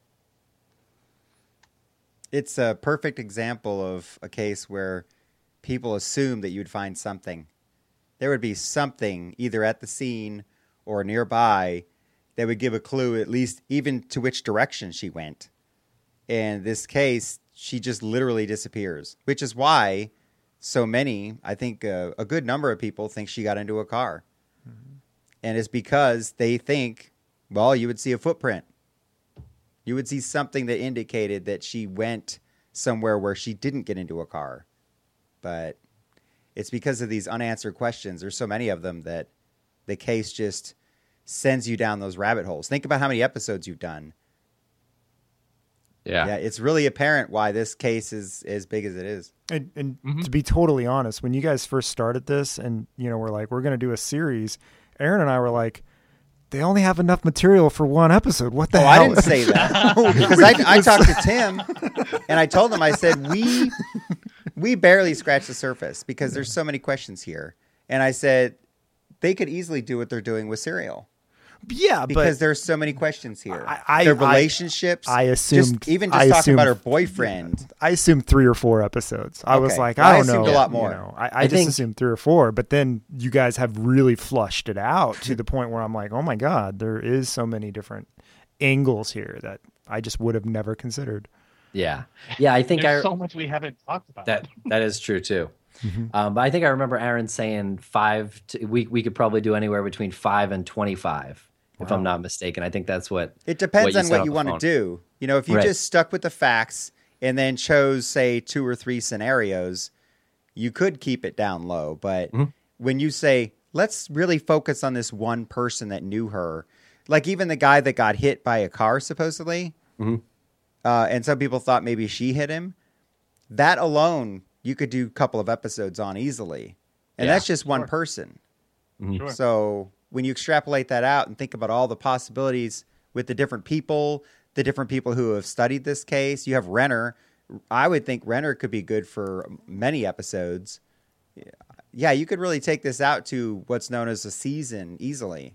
It's a perfect example of a case where people assume that you'd find something. There would be something either at the scene or nearby that would give a clue, at least even to which direction she went. In this case, she just literally disappears, which is why so many, I think a good number of people think she got into a car. Mm-hmm. And it's because they think, well, you would see a footprint. You would see something that indicated that she went somewhere where she didn't get into a car. But it's because of these unanswered questions. There's so many of them that the case just sends you down those rabbit holes. Think about how many episodes you've done. Yeah, it's really apparent why this case is as big as it is. And mm-hmm. to be totally honest, when you guys first started this and, we're like, we're going to do a series, Aaron and I were like, they only have enough material for one episode. What the hell? I didn't say that. Because I talked to Tim, and I told him, I said, we barely scratched the surface because there's so many questions here. And I said they could easily do what they're doing with Serial. Yeah, because but there's so many questions here. Their relationships. I assumed just talking about her boyfriend. I assumed 3 or 4 episodes. I was like, I don't know. assumed a lot more. You know, I just assumed 3 or 4. But then you guys have really flushed it out to the point where I'm like, oh my god, there is so many different angles here that I just would have never considered. Yeah. I think there's so much we haven't talked about. That is true too. But I think I remember Aaron saying 5. We could probably do anywhere between 5 and 25. If I'm not mistaken. I think that's what it depends on what you want to do. You know, if you just stuck with the facts and then chose, say, 2 or 3 scenarios, you could keep it down low. But when you say, let's really focus on this one person that knew her, like even the guy that got hit by a car, supposedly, and some people thought maybe she hit him, that alone, you could do a couple of episodes on easily. And that's just one person. Sure. So when you extrapolate that out and think about all the possibilities with the different people who have studied this case, you have Renner. I would think Renner could be good for many episodes. Yeah, you could really take this out to what's known as a season easily.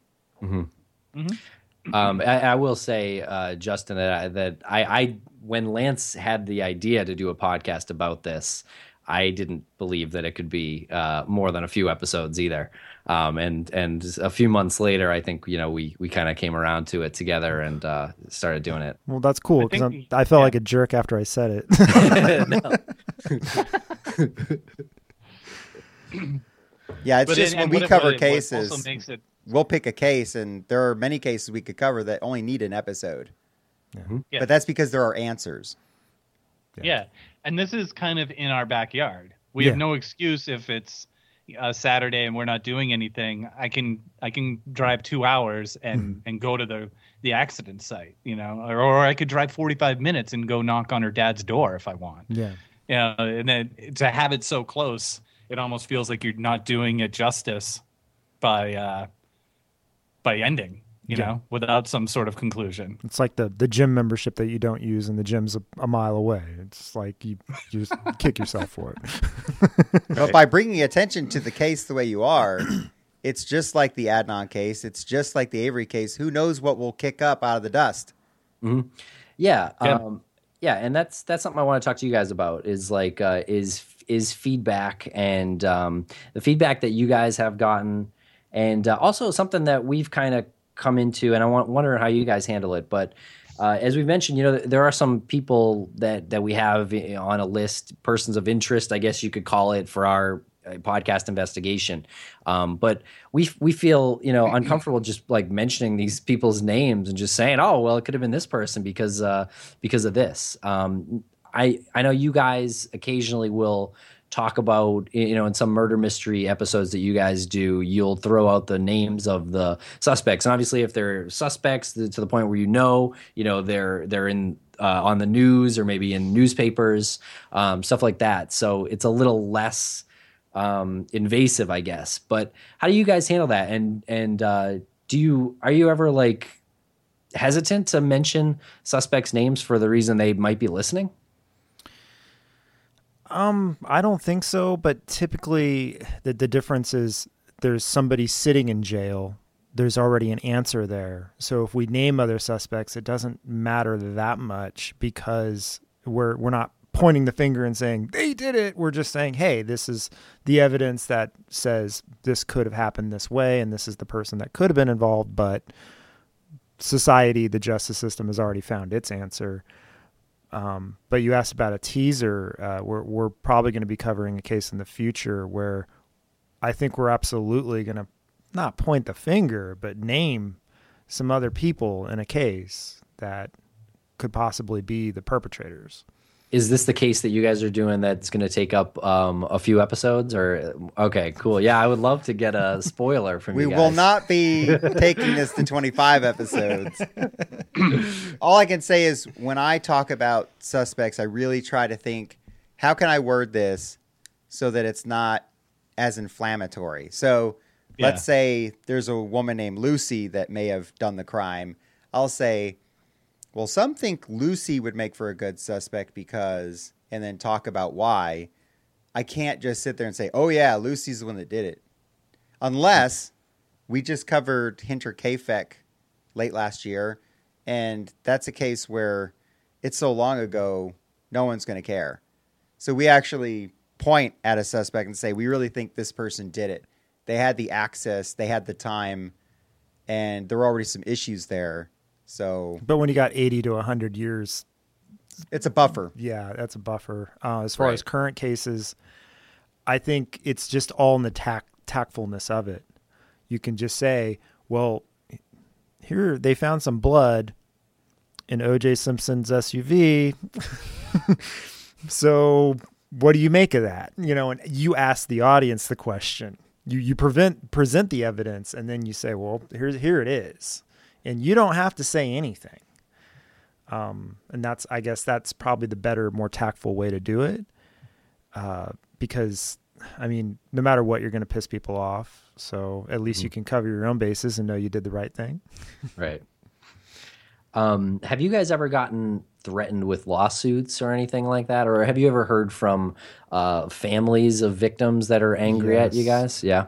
I will say, Justin, that I when Lance had the idea to do a podcast about this, I didn't believe that it could be more than a few episodes either. And a few months later, I think, we kind of came around to it together and started doing it. Well, that's cool because I felt like a jerk after I said it. Yeah, it's just when we cover cases, we'll pick a case, and there are many cases we could cover that only need an episode. Yeah. But that's because there are answers. Yeah. And this is kind of in our backyard. We have no excuse if it's Saturday and we're not doing anything. I can drive 2 hours and go to the accident site, or I could drive 45 minutes and go knock on her dad's door if I want. Yeah. And then to have it so close, it almost feels like you're not doing it justice by ending. Without some sort of conclusion. It's like the gym membership that you don't use and the gym's a mile away. It's like you just kick yourself for it. But by bringing attention to the case the way you are, it's just like the Adnan case. It's just like the Avery case. Who knows what will kick up out of the dust? Mm-hmm. Yeah. And that's something I want to talk to you guys about is like, is feedback and the feedback that you guys have gotten, and also something that we've kind of come into, and I wonder how you guys handle it. But as we've mentioned, there are some people that we have on a list, persons of interest, I guess you could call it, for our podcast investigation. But we feel uncomfortable just like mentioning these people's names and just saying, oh well, it could have been this person because of this. I know you guys occasionally will talk about, in some murder mystery episodes that you guys do, you'll throw out the names of the suspects. And obviously if they're suspects to the point where they're in on the news or maybe in newspapers, stuff like that. So it's a little less invasive, I guess. But how do you guys handle that? And are you ever like hesitant to mention suspects' names for the reason they might be listening? I don't think so, but typically the difference is there's somebody sitting in jail. There's already an answer there. So if we name other suspects, it doesn't matter that much because we're not pointing the finger and saying they did it. We're just saying, hey, this is the evidence that says this could have happened this way, and this is the person that could have been involved, but society, the justice system, has already found its answer. But you asked about a teaser. We're probably going to be covering a case in the future where I think we're absolutely going to not point the finger, but name some other people in a case that could possibly be the perpetrators. Is this the case that you guys are doing that's going to take up a few episodes? Or okay, cool. Yeah, I would love to get a spoiler from you guys. We will not be taking this to 25 episodes. All I can say is when I talk about suspects, I really try to think, how can I word this so that it's not as inflammatory? So let's say there's a woman named Lucy that may have done the crime. I'll say, well, some think Lucy would make for a good suspect because, and then talk about why. I can't just sit there and say, oh, yeah, Lucy's the one that did it. Unless we just covered Hinter Kafek late last year, and that's a case where it's so long ago, no one's going to care. So we actually point at a suspect and say, we really think this person did it. They had the access, they had the time, and there were already some issues there. So, But when you got 80 to 100 years, it's a buffer. yeah, that's a buffer. As far as current cases, I think it's just all in the tactfulness of it. You can just say, well, here they found some blood in O.J. Simpson's SUV. So what do you make of that? You know, and you ask the audience the question. You present the evidence, and then you say, well, here it is. And you don't have to say anything. And I guess that's probably the better, more tactful way to do it. Because, I mean, no matter what, you're going to piss people off. So at least you can cover your own bases and know you did the right thing. Right. Have you guys ever gotten threatened with lawsuits or anything like that? Or have you ever heard from families of victims that are angry at you guys? Yeah.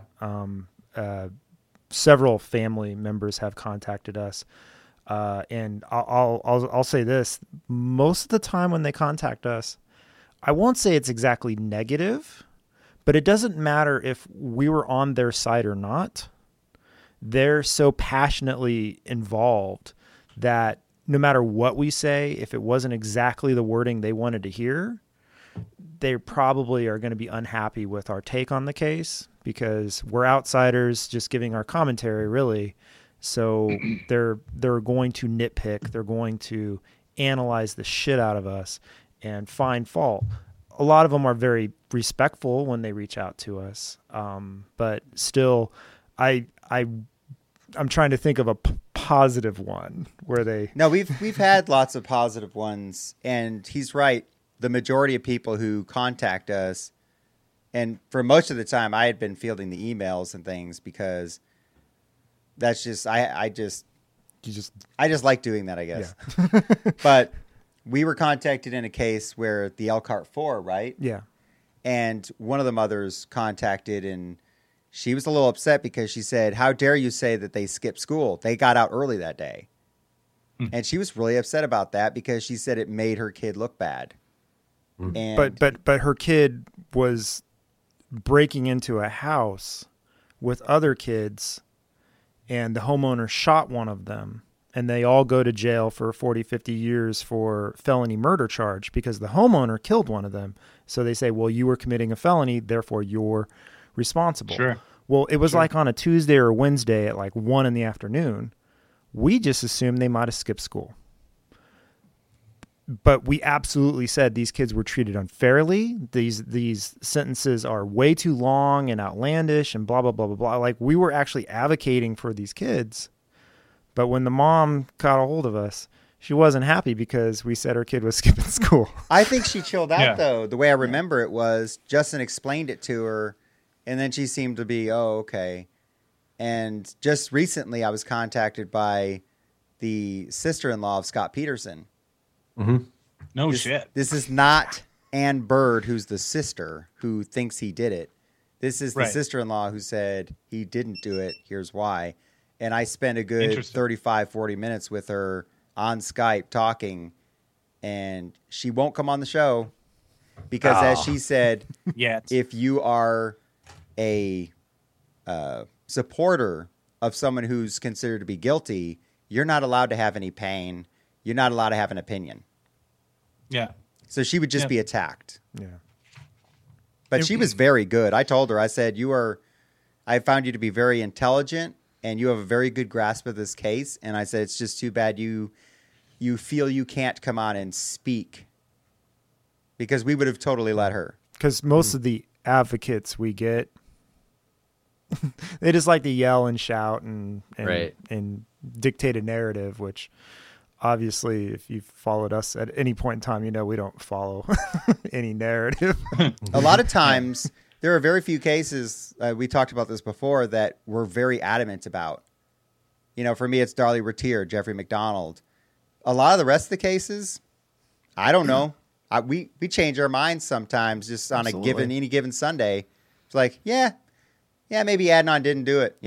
Several family members have contacted us. And I'll say this, most of the time when they contact us, I won't say it's exactly negative, but it doesn't matter if we were on their side or not. They're so passionately involved that no matter what we say, if it wasn't exactly the wording they wanted to hear, they probably are going to be unhappy with our take on the case because we're outsiders just giving our commentary, really. So they're going to nitpick. They're going to analyze the shit out of us and find fault. A lot of them are very respectful when they reach out to us. But still, I'm trying to think of a positive one where they... No, we've had lots of positive ones, and he's right. The majority of people who contact us, and for most of the time, I had been fielding the emails and things because that's just I just like doing that, I guess. Yeah. But we were contacted in a case where the Elkhart 4, right? Yeah. And one of the mothers contacted, and she was a little upset because she said, how dare you say that they skipped school? They got out early that day. And she was really upset about that because she said it made her kid look bad. And But her kid was breaking into a house with other kids, and the homeowner shot one of them, and they all go to jail for 40, 50 years for felony murder charge because the homeowner killed one of them. So they say, well, you were committing a felony, therefore you're responsible. Sure. Well, it was like on a Tuesday or Wednesday at like 1 p.m. We just assumed they might have skipped school. But we absolutely said these kids were treated unfairly. These sentences are way too long and outlandish and blah, blah, blah, blah, blah. Like, we were actually advocating for these kids. But when the mom caught a hold of us, she wasn't happy because we said her kid was skipping school. I think she chilled out, though. The way I remember it was Justin explained it to her, and then she seemed to be, oh, okay. And just recently I was contacted by the sister-in-law of Scott Peterson. Mm-hmm. No shit. This is not Ann Bird, who's the sister, who thinks he did it. This is the sister-in-law who said he didn't do it. Here's why. And I spent a good 35, 40 minutes with her on Skype talking, and she won't come on the show because, as she said, if you are a supporter of someone who's considered to be guilty, you're not allowed to have any pain. You're not allowed to have an opinion. Yeah. So she would just be attacked. Yeah. But she was very good. I told her, I said, I found you to be very intelligent and you have a very good grasp of this case. And I said, it's just too bad you feel you can't come on and speak, because we would have totally let her. Because most of the advocates we get, they just like to yell and shout and dictate a narrative, which obviously if you've followed us at any point in time, you know we don't follow any narrative. A lot of times, there are very few cases, we talked about this before, that we're very adamant about. You know, for me, it's Darlie Retier, Jeffrey McDonald. A lot of the rest of the cases, I don't know. we change our minds sometimes just on Absolutely. any given Sunday. It's like, yeah, maybe Adnan didn't do it,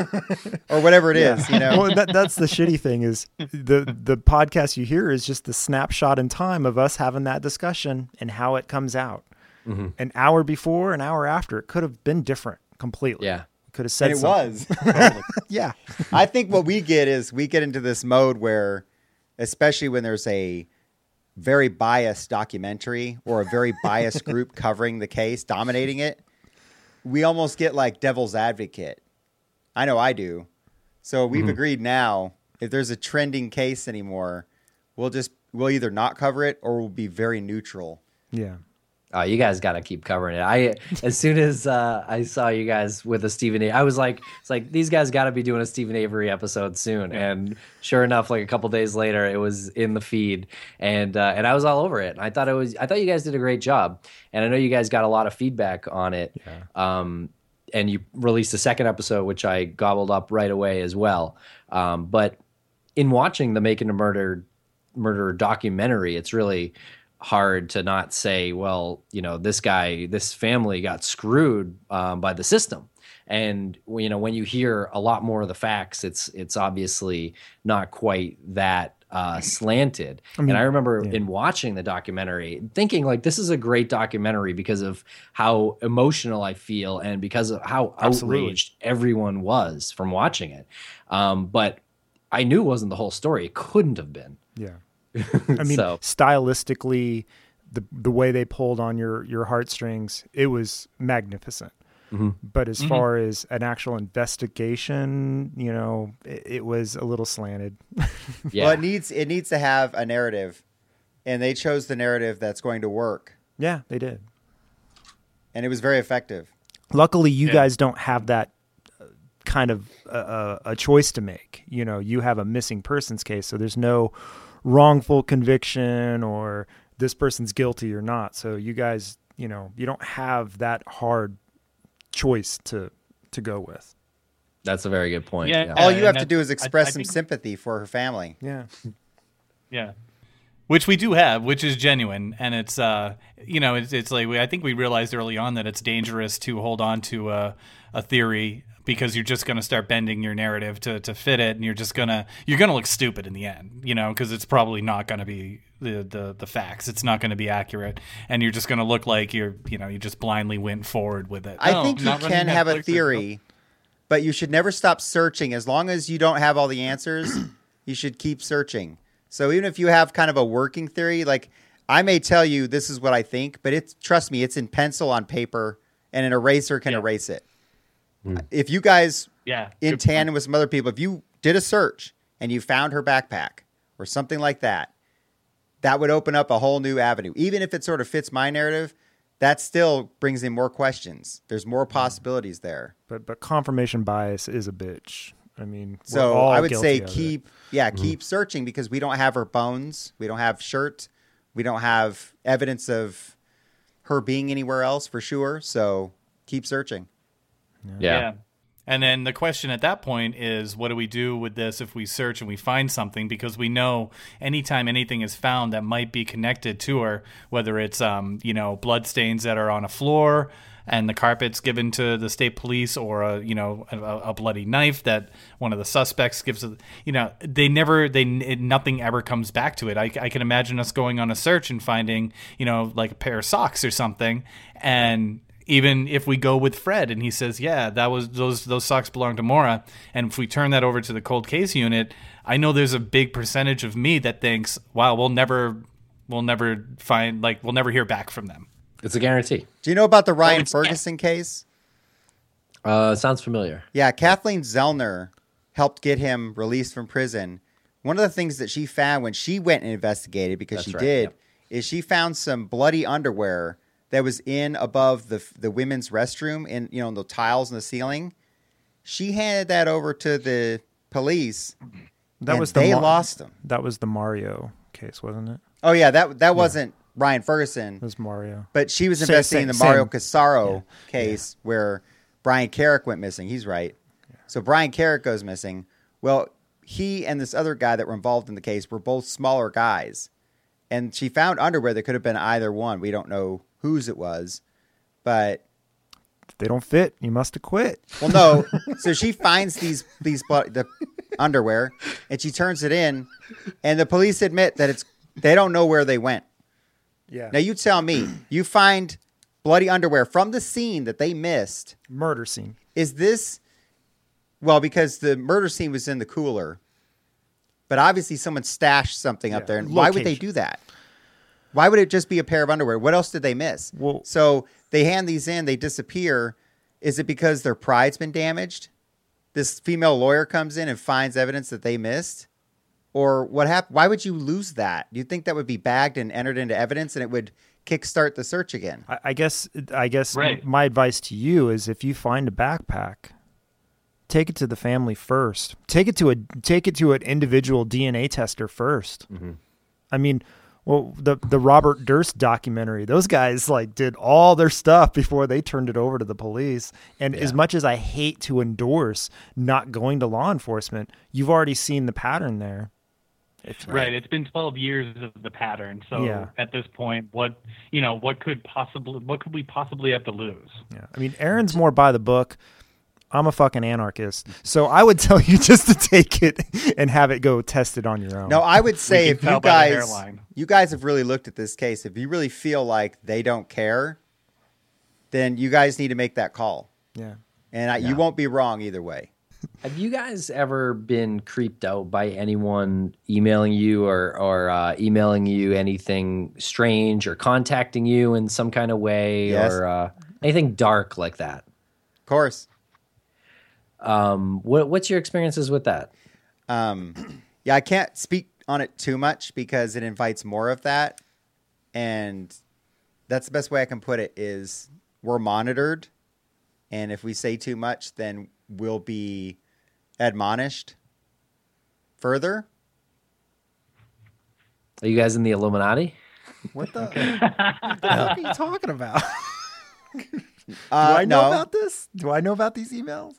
or whatever it is, Well, that's the shitty thing is the podcast you hear is just the snapshot in time of us having that discussion and how it comes out. Mm-hmm. An hour before, an hour after, it could have been different completely. Yeah. Could have said And it something. was. Yeah. I think what we get is we get into this mode where, especially when there's a very biased documentary or a very biased group covering the case, dominating it, we almost get like devil's advocate. I know I do. So we've agreed now, if there's a trending case anymore, we'll either not cover it or we'll be very neutral. Yeah. Oh, you guys got to keep covering it. As soon as I saw you guys with a Stephen Avery, I was like, it's like these guys got to be doing a Stephen Avery episode soon. And sure enough, like a couple days later, it was in the feed, and I was all over it. I thought you guys did a great job, and I know you guys got a lot of feedback on it. Yeah. And you released a second episode, which I gobbled up right away as well. But in watching the Making a Murder documentary, it's really hard to not say, well, this family got screwed by the system. And when you hear a lot more of the facts, it's obviously not quite that slanted. And I remember in watching the documentary thinking like, this is a great documentary because of how emotional I feel and because of how outraged everyone was from watching it. But I knew it wasn't the whole story. It couldn't have been. Yeah. I mean, stylistically, the way they pulled on your heartstrings, it was magnificent. Mm-hmm. But as far as an actual investigation, it was a little slanted. Yeah. Well, it needs to have a narrative, and they chose the narrative that's going to work. Yeah, they did, and it was very effective. Luckily, you guys don't have that kind of a choice to make. You have a missing persons case, so there's no wrongful conviction or this person's guilty or not. So you guys, you don't have that hard choice to go with. That's a very good point. Yeah. All you have to do is express some sympathy for her family. Yeah. Yeah. Which we do have, which is genuine, and it's it's like I think we realized early on that it's dangerous to hold on to a theory because you're just going to start bending your narrative to fit it, and you're going to look stupid in the end, because it's probably not going to be the facts. It's not going to be accurate, and you're just going to look like you just blindly went forward with it. I think you can have a theory, but you should never stop searching. As long as you don't have all the answers, you should keep searching. So even if you have kind of a working theory, like I may tell you this is what I think, but trust me, it's in pencil on paper, and an eraser can erase it. If you guys, in tandem with some other people, if you did a search and you found her backpack or something like that, that would open up a whole new avenue. Even if it sort of fits my narrative, that still brings in more questions. There's more possibilities there. But confirmation bias is a bitch. I mean, so we're all I would say guilty keep searching, because we don't have her bones. We don't have shirt. We don't have evidence of her being anywhere else for sure. So keep searching. Yeah. And then the question at that point is, what do we do with this if we search and we find something? Because we know anytime anything is found that might be connected to her, whether it's blood stains that are on a floor and the carpet's given to the state police, or a bloody knife that one of the suspects gives, nothing ever comes back to it. I can imagine us going on a search and finding like a pair of socks or something, and even if we go with Fred and he says, yeah, that was those socks belong to Maura, and if we turn that over to the cold case unit, I know there's a big percentage of me that thinks, wow, we'll never hear back from them. It's a guarantee. Do you know about the Ryan Ferguson case? Sounds familiar. Yeah, Kathleen Zellner helped get him released from prison. One of the things that she found when she went and investigated, because is she found some bloody underwear that was in above the women's restroom, and the tiles in the ceiling. She handed that over to the police. They lost him. That was the Mario case, wasn't it? Oh yeah, that wasn't Ryan Ferguson. It was Mario. But she was investigating the Mario Casaro case where Brian Carrick went missing. He's right. Yeah. So Brian Carrick goes missing. Well, he and this other guy that were involved in the case were both smaller guys. and she found underwear that could have been either one. We don't know whose it was, but If they don't fit, you must have quit. well, no. So she finds the underwear, and she turns it in, and the police admit that they don't know where they went. Yeah. Now you tell me, you find bloody underwear from the scene that they missed. Murder scene. Is this, well, because the murder scene was in the cooler, but obviously someone stashed something up there. And why would they Location. do that? Why would it just be a pair of underwear? What else did they miss? Well- So they hand these in, they disappear. Is it because their pride's been damaged? This female lawyer comes in and finds evidence that they missed? Or what happened? Why would you lose that? Do you think that would be bagged and entered into evidence and it would kickstart the search again? I guess Right. my advice to you is if you find a backpack, take it to the family first. Take it to an individual DNA tester first. I mean, well, the Robert Durst documentary, those guys like did all their stuff before they turned it over to the police. And as much as I hate to endorse not going to law enforcement, you've already seen the pattern there. Right. It's been 12 years of the pattern. So Yeah. at this point, what could we possibly have to lose? Yeah. I mean, Aaron's more by the book. I'm a fucking anarchist. So I would tell you just to take it and have it go tested on your own. No, I would say can if tell you by the guys hairline. have really looked at this case, if you really feel like they don't care, then you guys need to make that call. Yeah. And you won't be wrong either way. Have you guys ever been creeped out by anyone emailing you or emailing you anything strange or contacting you in some kind of way Yes. or anything dark like that? Of course. What's your experiences with that? Yeah, I can't speak on it too much because it invites more of that. And that's the best way I can put it is we're monitored. And if we say too much, then we'll be admonished further. Are you guys in the Illuminati? What the fuck are you talking about? Do I I know about this? Do I know about these emails?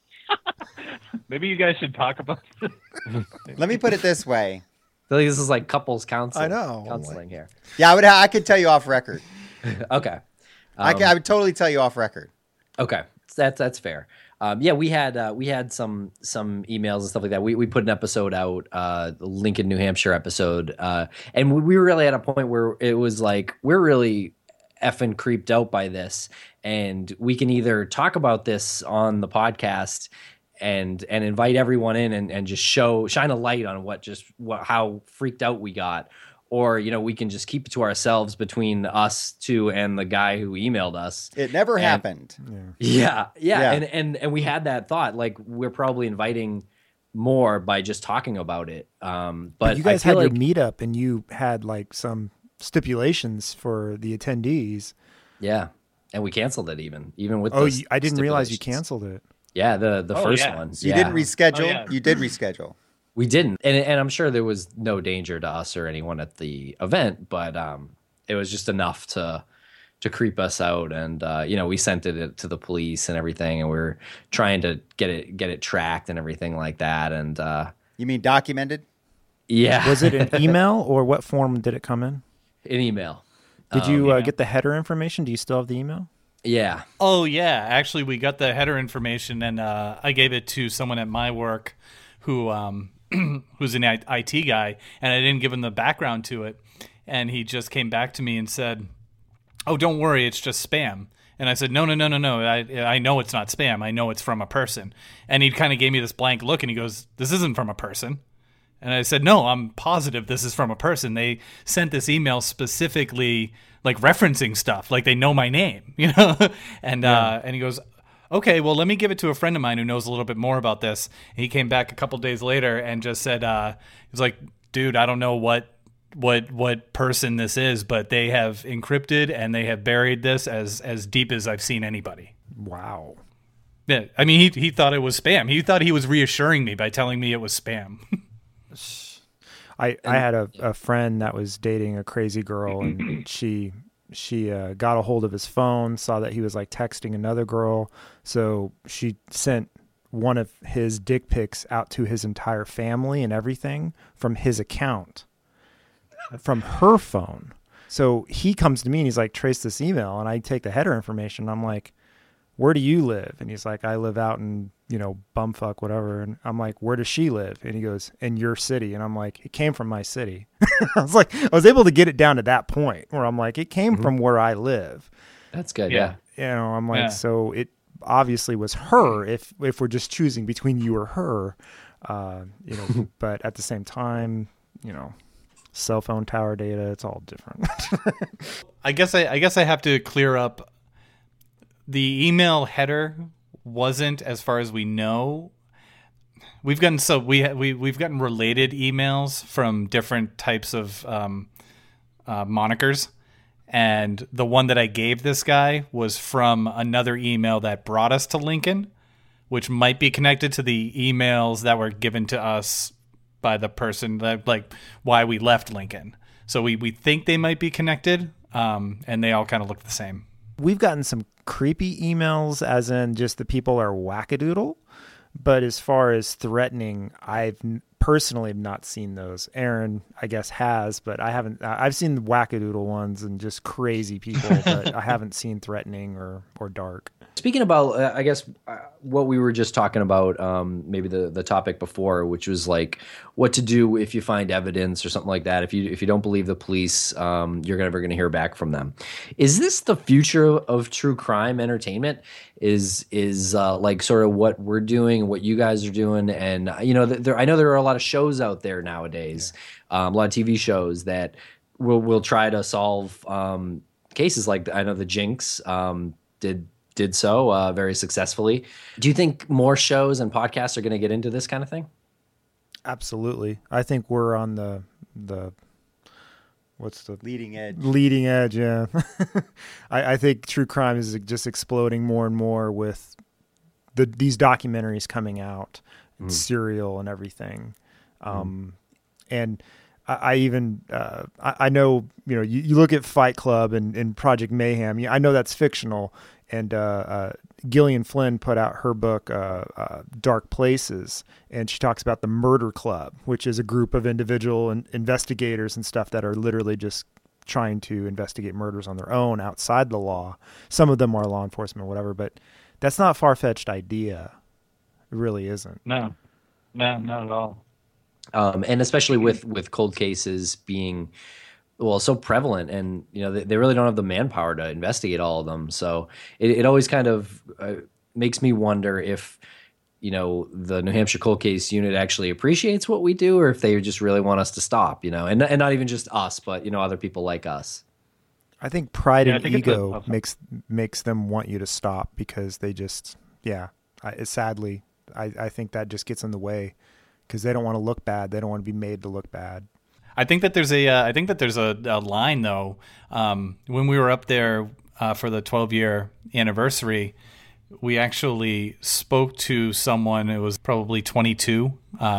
Maybe you guys should talk about this. Let me put it this way. I feel like this is like couples counseling. I know. Counseling here. Yeah, I could tell you off record. Okay. I would totally tell you off record. Okay, that's fair. Yeah, we had some emails and stuff like that. We put an episode out, Lincoln, New Hampshire episode, and we were really at a point where it was like we're really effing creeped out by this, and we can either talk about this on the podcast and invite everyone in and just shine a light on how freaked out we got. Or, we can just keep it to ourselves between us two and the guy who emailed us. It never happened. Yeah. Yeah. And we had that thought, like we're probably inviting more by just talking about it. But you guys I feel had like, your meetup and you had like some stipulations for the attendees. yeah, and we canceled it even with. Oh, the I didn't realize you stipulations. canceled it. Yeah, the first yeah. one. So you yeah. didn't reschedule. Oh, yeah. You did reschedule. We didn't, and I'm sure there was no danger to us or anyone at the event, but it was just enough to creep us out, and we sent it to the police and everything, and we were trying to get it tracked and everything like that, and You mean documented? yeah, Was it an email or what form did it come in? an email? Did you get the header information? Do you still have the email? Yeah, Oh yeah, actually, we got the header information, and I gave it to someone at my work who who's an IT guy, and I didn't give him the background to it, and he just came back to me and said, "Oh, don't worry, it's just spam." And I said, "No, I know it's not spam. I know it's from a person." And he kind of gave me this blank look, and he goes, "This isn't from a person." And I said, "No, I'm positive this is from a person. They sent this email specifically, like referencing stuff, like they know my name, And he goes, "Okay, well, let me give it to a friend of mine who knows a little bit more about this." And he came back a couple days later and just said, he was like, "Dude, I don't know what person this is, but they have encrypted and they have buried this as deep as I've seen anybody." Wow. Yeah, I mean, he thought it was spam. He thought he was reassuring me by telling me it was spam. I had a friend that was dating a crazy girl, and she got a hold of his phone, saw that he was like texting another girl, so she sent one of his dick pics out to his entire family and everything from his account. from her phone. So he comes to me and he's like, trace this email. And I take the header information. I'm like, where do you live? And he's like, I live out in, bumfuck, whatever. And I'm like, where does she live? And he goes, in your city. And I'm like, it came from my city. I was able to get it down to that point where I'm like, it came from where I live. That's good. Yeah. I'm like, so it obviously was her if we're just choosing between you or her, but at the same time, cell phone tower data, it's all different. I guess I have to clear up. The email header wasn't, as far as we know. We've gotten we've gotten related emails from different types of monikers, and the one that I gave this guy was from another email that brought us to Lincoln, which might be connected to the emails that were given to us by the person that, like, why we left Lincoln. So we think they might be connected, and they all kind of look the same. We've gotten some creepy emails, as in just the people are wackadoodle. But as far as threatening, I've personally not seen those. Aaron, I guess, has, but I haven't. I've seen the wackadoodle ones and just crazy people, but I haven't seen threatening or dark. Speaking about, I guess, what we were just talking about, maybe the topic before, which was like what to do if you find evidence or something like that. If you don't believe the police, you're never going to hear back from them. Is this the future of true crime entertainment? Is like sort of what we're doing, what you guys are doing, and I know there are a lot of shows out there nowadays, a lot of TV shows that will try to solve cases. Like I know the Jinx did so very successfully. Do you think more shows and podcasts are going to get into this kind of thing? Absolutely. I think we're on the what's the leading edge. Leading edge, yeah. I think true crime is just exploding more and more with these documentaries coming out, and Serial and everything. And I even I know you look at Fight Club and Project Mayhem. I know that's fictional. And Gillian Flynn put out her book, Dark Places, and she talks about the Murder Club, which is a group of individual investigators and stuff that are literally just trying to investigate murders on their own outside the law. Some of them are law enforcement or whatever, but that's not a far-fetched idea. It really isn't. No, not at all. And especially with cold cases being so prevalent, and they really don't have the manpower to investigate all of them. So it always kind of makes me wonder if the New Hampshire Cold Case Unit actually appreciates what we do, or if they just really want us to stop. And not even just us, but other people like us. I think pride and ego makes them want you to stop, because they just sadly I think that just gets in the way, because they don't want to look bad. They don't want to be made to look bad. I think that there's a line though. When we were up there for the 12-year anniversary, we actually spoke to someone who was probably 22,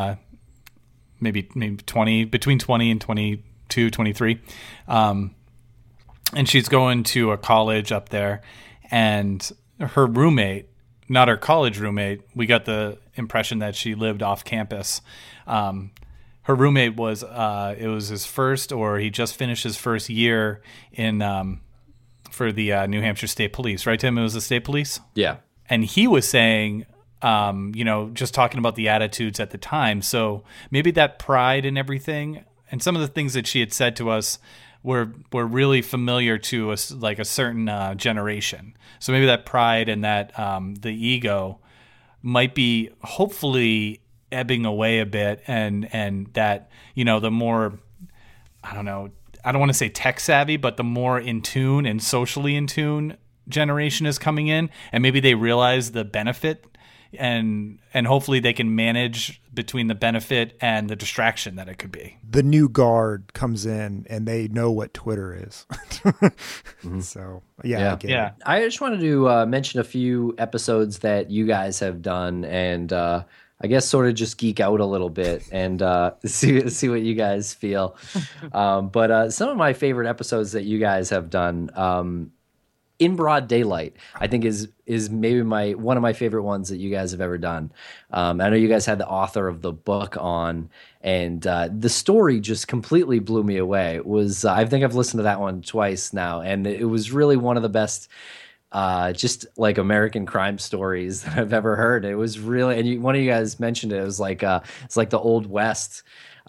maybe 20, between 20 and 22, 23. And she's going to a college up there, and her roommate, not her college roommate, we got the impression that she lived off campus. Her roommate was it was his first, or he just finished his first year in for the New Hampshire State Police, right, Tim? It was the State Police? Yeah. And he was saying, just talking about the attitudes at the time. So maybe that pride and everything, and some of the things that she had said to us were really familiar to us, like a certain generation. So maybe that pride and that the ego might be hopefully ebbing away a bit, and that the more, I don't want to say tech savvy, but the more in tune and socially in tune generation is coming in, and maybe they realize the benefit, and hopefully they can manage between the benefit and the distraction that it could be. The new guard comes in and they know what Twitter is. So I get it. I just wanted to mention a few episodes that you guys have done, and I guess sort of just geek out a little bit and see what you guys feel. But some of my favorite episodes that you guys have done, In Broad Daylight, I think is maybe one of my favorite ones that you guys have ever done. I know you guys had the author of the book on, and the story just completely blew me away. It was I think I've listened to that one twice now, and it was really one of the best just like American crime stories that I've ever heard. It was really, and one of you guys mentioned it. It was like it's like the Old West.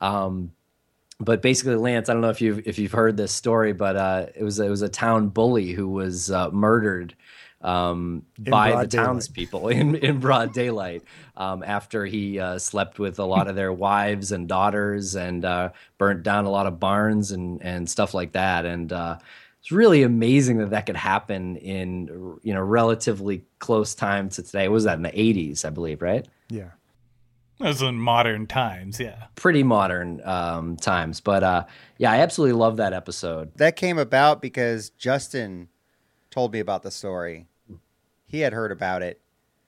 But basically, Lance, I don't know if you've heard this story, but it was a town bully who was murdered by the townspeople in broad daylight after he slept with a lot of their wives and daughters and burnt down a lot of barns and stuff like that. And it's really amazing that could happen in relatively close time to today. What was that, in the 80s, I believe, right? Yeah. Those in modern times, yeah. Pretty modern times. But yeah, I absolutely love that episode. That came about because Justin told me about the story. He had heard about it.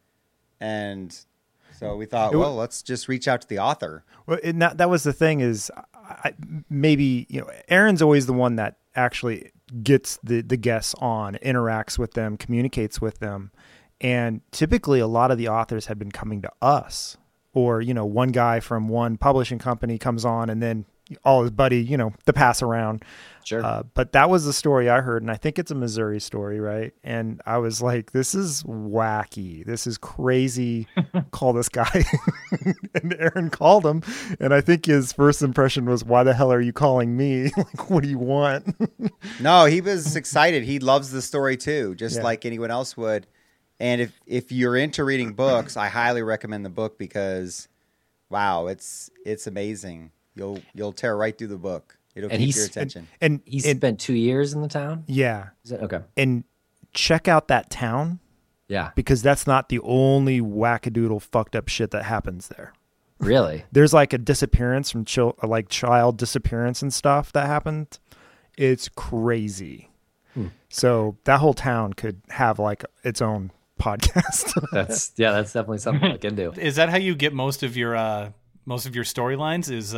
And so we thought, well, let's just reach out to the author. Well, that was the thing is maybe, Aaron's always the one that actually gets the guests on, interacts with them, communicates with them. And typically a lot of the authors had been coming to us. Or, one guy from one publishing company comes on and then all his buddy, the pass around. Sure. But that was the story I heard. And I think it's a Missouri story, right? And I was like, this is wacky. This is crazy. Call this guy. And Aaron called him. And I think his first impression was, why the hell are you calling me? Like, what do you want? No, he was excited. He loves the story too, just like anyone else would. And if you're into reading books, I highly recommend the book because, wow, it's amazing. You'll tear right through the book. It'll keep your attention. And he spent 2 years in the town? Yeah. Okay. And check out that town. Yeah. Because that's not the only wackadoodle fucked up shit that happens there. Really? There's like a disappearance from child disappearance and stuff that happened. It's crazy. So that whole town could have like its own podcast. That's definitely something I can do. Is that how you get most of your storylines? Is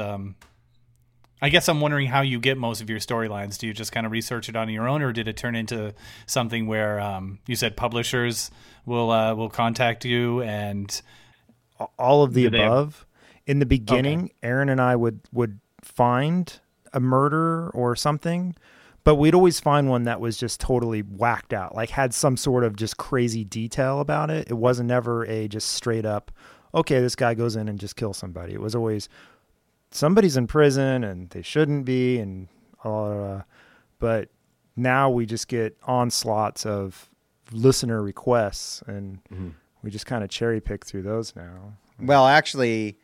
I guess I'm wondering how you get most of your storylines. Do you just kind of research it on your own, or did it turn into something where you said publishers will contact you and all of the above? In the beginning, Aaron and I would find a murder or something. But we'd always find one that was just totally whacked out, like had some sort of just crazy detail about it. It wasn't ever a just straight up, okay, this guy goes in and just kills somebody. It was always somebody's in prison and they shouldn't be. And but now we just get onslaughts of listener requests and we just kind of cherry pick through those now. Well, actually,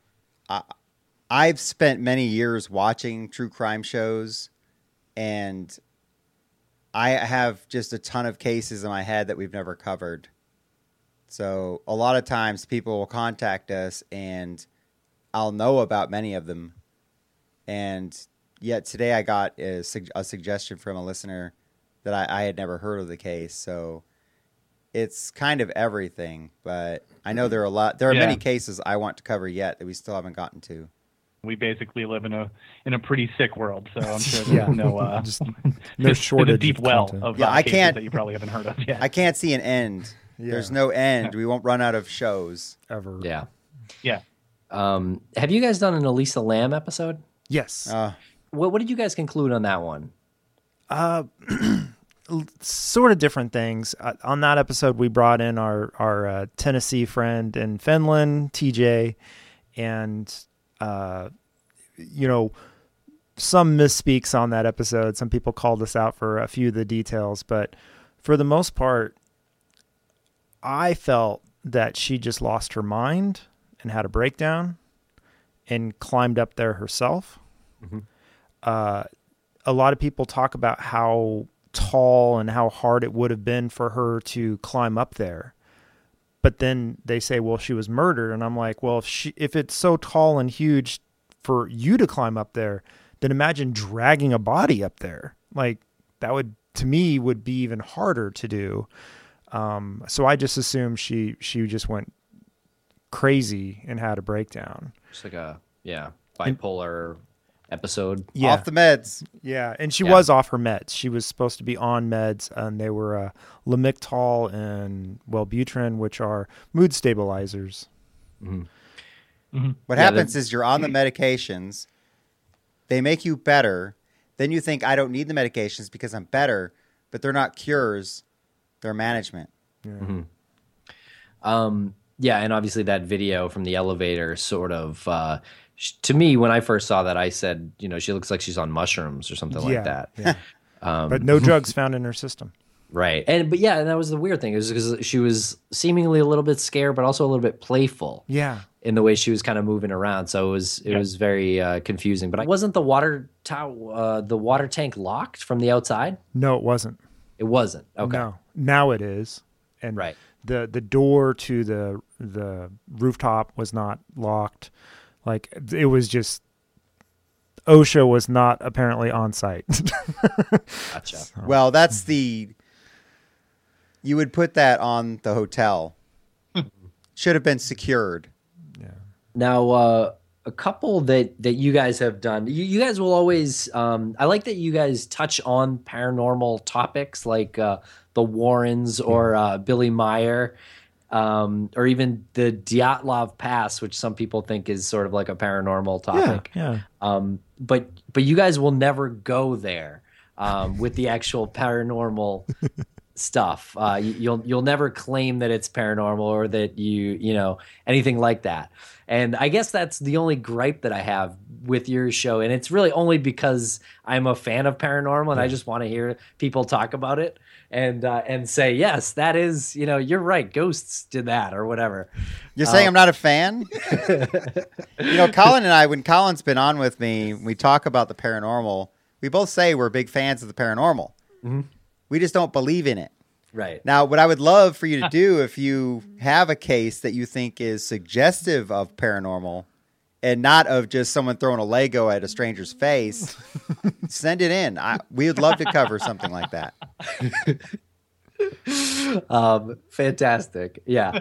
I've spent many years watching true crime shows. And I have just a ton of cases in my head that we've never covered. So a lot of times people will contact us and I'll know about many of them. And yet today I got a suggestion from a listener that I had never heard of the case. So it's kind of everything. But I know there are many cases I want to cover yet that we still haven't gotten to. We basically live in a pretty sick world, so I'm sure there's no shortage. A deep well of cases that you probably haven't heard of yet. I can't see an end. Yeah. There's no end. We won't run out of shows ever. Yeah. Yeah. Have you guys done an Elisa Lam episode? Yes. What did you guys conclude on that one? Sort of different things. On that episode, we brought in our Tennessee friend in Finland, TJ, and some misspeaks on that episode. Some people called us out for a few of the details, but for the most part, I felt that she just lost her mind and had a breakdown and climbed up there herself. Mm-hmm. A lot of people talk about how tall and how hard it would have been for her to climb up there. But then they say, well, she was murdered. And I'm like, well, if it's so tall and huge for you to climb up there, then imagine dragging a body up there. Like that would, to me, would be even harder to do. So I just assumed she just went crazy and had a breakdown. Just like a, bipolar episode. Yeah. Off the meds. Yeah, and she Yeah. was off her meds. She was supposed to be on meds, and they were Lamictal and Wellbutrin, which are mood stabilizers. What Yeah, happens is you're on the medications. They make you better. Then you think, I don't need the medications because I'm better. But they're not cures. They're management. Yeah, and obviously that video from the elevator sort of, to me, when I first saw that, I said, she looks like she's on mushrooms or something like that. Yeah. But no drugs found in her system. Right. And that was the weird thing. It was because she was seemingly a little bit scared, but also a little bit playful. Yeah. In the way she was kind of moving around, so it was very confusing. But wasn't the water tank locked from the outside? No, it wasn't. It wasn't. Okay. No. Now it is. And Right. the door to the rooftop was not locked. Like, it was just OSHA was not apparently on site. Gotcha. Well, that's you would put that on the hotel. Should have been secured. Now, a couple that you guys have done. You guys will always. I like that you guys touch on paranormal topics like the Warrens or Billy Meyer, or even the Dyatlov Pass, which some people think is sort of like a paranormal topic. Yeah. But you guys will never go there with the actual paranormal stuff. You'll never claim that it's paranormal or that anything like that. And I guess that's the only gripe that I have with your show, and it's really only because I'm a fan of paranormal and I just want to hear people talk about it and say, yes, that is, you're right, ghosts did that or whatever. You're saying I'm not a fan? Colin and I, when Colin's been on with me, we talk about the paranormal. We both say we're big fans of the paranormal. We just don't believe in it. Right. Now, what I would love for you to do, if you have a case that you think is suggestive of paranormal and not of just someone throwing a Lego at a stranger's face, send it in. We would love to cover something like that. Fantastic. Yeah.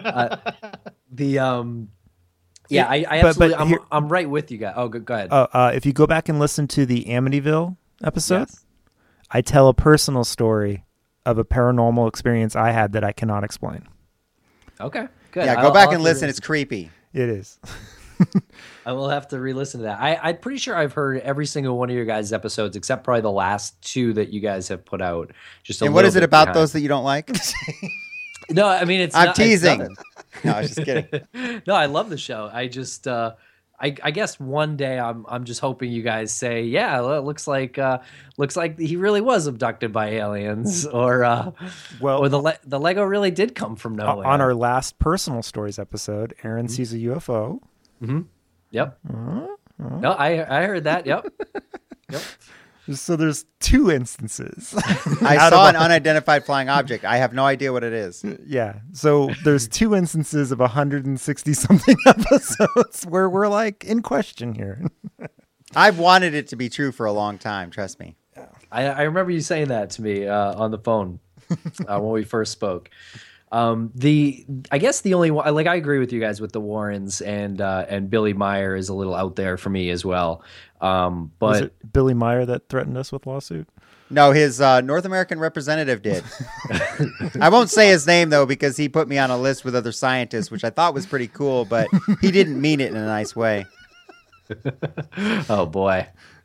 I absolutely, I'm right with you guys. Oh, go ahead. If you go back and listen to the Amityville episode, Yes. I tell a personal story of a paranormal experience I had that I cannot explain. Okay, good. Yeah, go back and listen. It's creepy. It is. I will have to re-listen to that. I'm pretty sure I've heard every single one of your guys' episodes, except probably the last two that you guys have put out. And what is it about those that you don't like? No, I mean I'm teasing. No, I was just kidding. No, I love the show. I just, I guess one day I'm just hoping you guys say, yeah, well, it looks like he really was abducted by aliens, or the Lego really did come from nowhere. On our last personal stories episode, Aaron sees a UFO. Mm-hmm. Yep. No, I heard that. Yep. Yep. So there's two instances. I saw an unidentified flying object. I have no idea what it is. Yeah. So there's two instances of 160 something episodes where we're like in question here. I've wanted it to be true for a long time. Trust me. I remember you saying that to me on the phone when we first spoke. I guess the only one, like, I agree with you guys with the Warrens, and Billy Meyer is a little out there for me as well. Was But it Billy Meyer that threatened us with lawsuit? No, his North American representative did. I won't say his name, though, because he put me on a list with other scientists, which I thought was pretty cool, but he didn't mean it in a nice way. oh boy.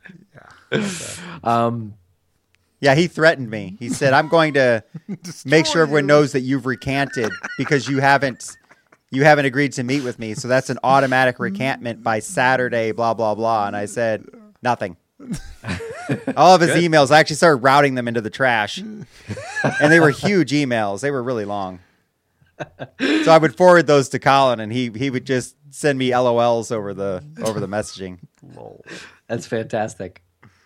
Yeah, he threatened me. He said, I'm going to make sure everyone knows that you've recanted because you haven't agreed to meet with me. So that's an automatic recantment by Saturday, blah, blah, blah. And I said, nothing. All of his emails, I actually started routing them into the trash. And they were huge emails. They were really long. So I would forward those to Colin, and he would just send me LOLs over the messaging. That's fantastic.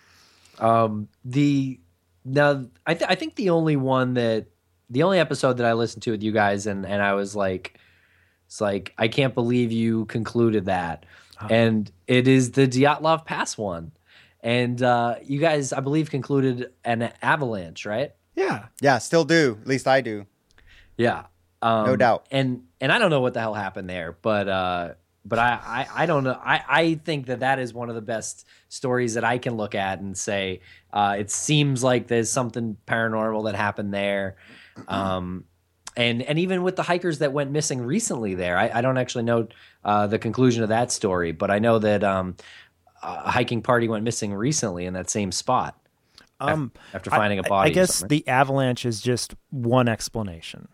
I think the only episode that I listened to with you guys and I was like, it's like, I can't believe you concluded that. And it is the Dyatlov Pass one. And you guys, I believe, concluded an avalanche, right? Yeah. Yeah, still do. At least I do. Yeah. No doubt. And I don't know what the hell happened there, but But I don't know. I think that is one of the best stories that I can look at and say, it seems like there's something paranormal that happened there. And even with the hikers that went missing recently there, I don't actually know the conclusion of that story, but I know that a hiking party went missing recently in that same spot after finding a body. I guess the avalanche is just one explanation.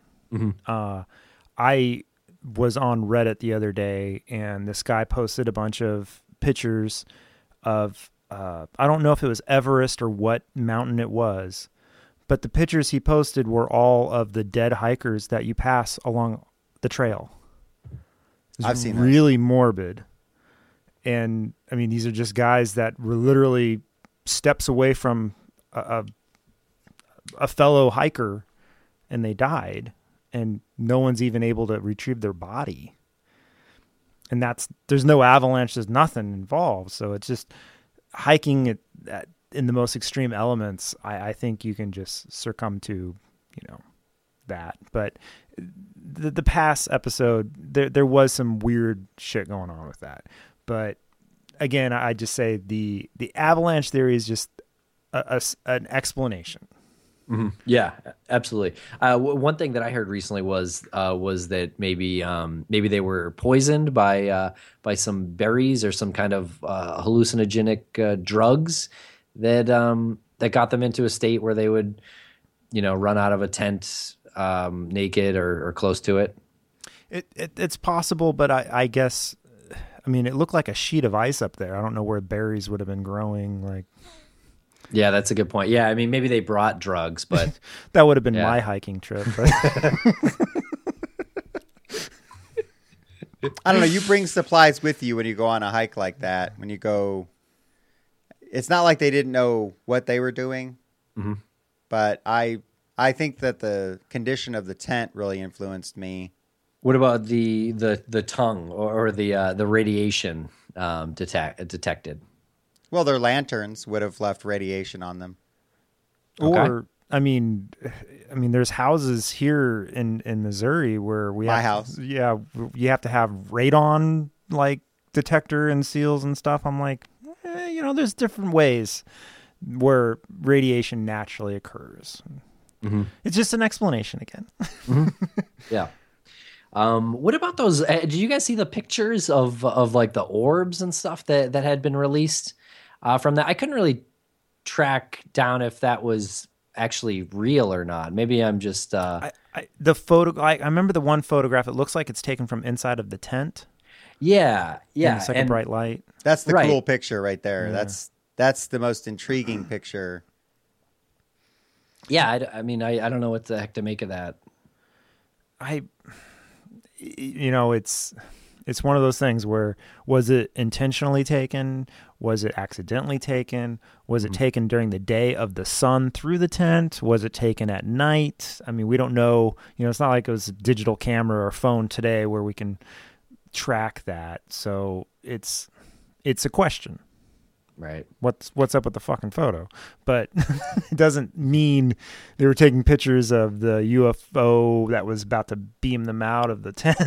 I was on Reddit the other day, and this guy posted a bunch of pictures of, I don't know if it was Everest or what mountain it was, but the pictures he posted were all of the dead hikers that you pass along the trail. I've seen really morbid. And I mean, these are just guys that were literally steps away from a fellow hiker, and they died, and no one's even able to retrieve their body. And there's no avalanche, there's nothing involved. So it's just hiking in the most extreme elements. I think you can just succumb to, that. But the past episode, there was some weird shit going on with that. But again, I just say the avalanche theory is just an explanation. Mm-hmm. Yeah, absolutely. One thing that I heard recently was that maybe they were poisoned by some berries or some kind of hallucinogenic drugs that got them into a state where they would, run out of a tent naked or close to it. It's possible, but I guess, I mean, it looked like a sheet of ice up there. I don't know where berries would have been growing. Like, yeah, that's a good point. Yeah, I mean, maybe they brought drugs, but that would have been my hiking trip. But I don't know. You bring supplies with you when you go on a hike like that. When you go, it's not like they didn't know what they were doing. Mm-hmm. But I think that the condition of the tent really influenced me. What about the tongue or the radiation detected? Well, their lanterns would have left radiation on them. Or, Okay. I mean, there's houses here in Missouri where we My have, house. Yeah, you have to have radon like detector and seals and stuff. I'm like, there's different ways where radiation naturally occurs. Mm-hmm. It's just an explanation again. Yeah. What about those? Did you guys see the pictures of like the orbs and stuff that had been released from that? I couldn't really track down if that was actually real or not. Maybe I'm just. The photo. I remember the one photograph. It looks like it's taken from inside of the tent. Yeah. And it's like a bright light. That's the Right. cool picture right there. Yeah. That's the most intriguing picture. Yeah. I mean, I don't know what the heck to make of that. It's one of those things where, was it intentionally taken? Was it accidentally taken? Was it taken during the day of the sun through the tent? Was it taken at night? I mean, we don't know. It's not like it was a digital camera or phone today where we can track that. So it's a question. Right. What's up with the fucking photo? But it doesn't mean they were taking pictures of the UFO that was about to beam them out of the tent.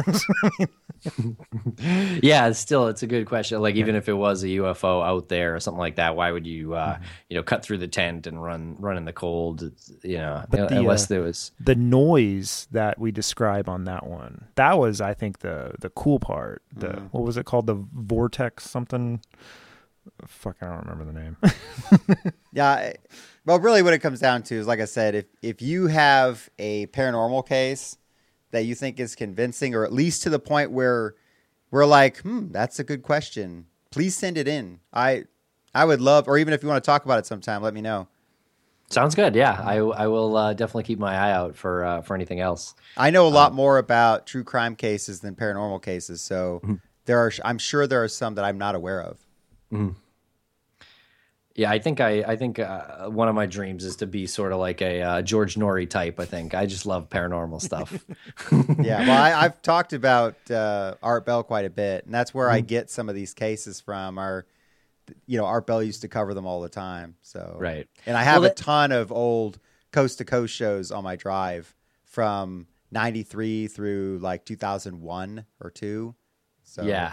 Yeah, it's a good question. Like, even if it was a UFO out there or something like that, why would you, cut through the tent and run in the cold? But unless there was the noise that we describe on that one. That was, I think, the cool part. What was it called? The vortex something. Fuck, I don't remember the name. Yeah. Well, really what it comes down to is, like I said, if you have a paranormal case that you think is convincing, or at least to the point where we're like, that's a good question, please send it in. I would love, or even if you want to talk about it sometime, let me know. Sounds good. Yeah, I will definitely keep my eye out for anything else. I know a lot more about true crime cases than paranormal cases, so I'm sure there are some that I'm not aware of. Mm-hmm. Yeah, I think one of my dreams is to be sort of like a George Norrie type. I think I just love paranormal stuff. Yeah, well, I've talked about Art Bell quite a bit, and that's where I get some of these cases from. Art Bell used to cover them all the time. So Right. And I have a ton of old coast to coast shows on my drive from 93 through like 2001 or 2. So Yeah.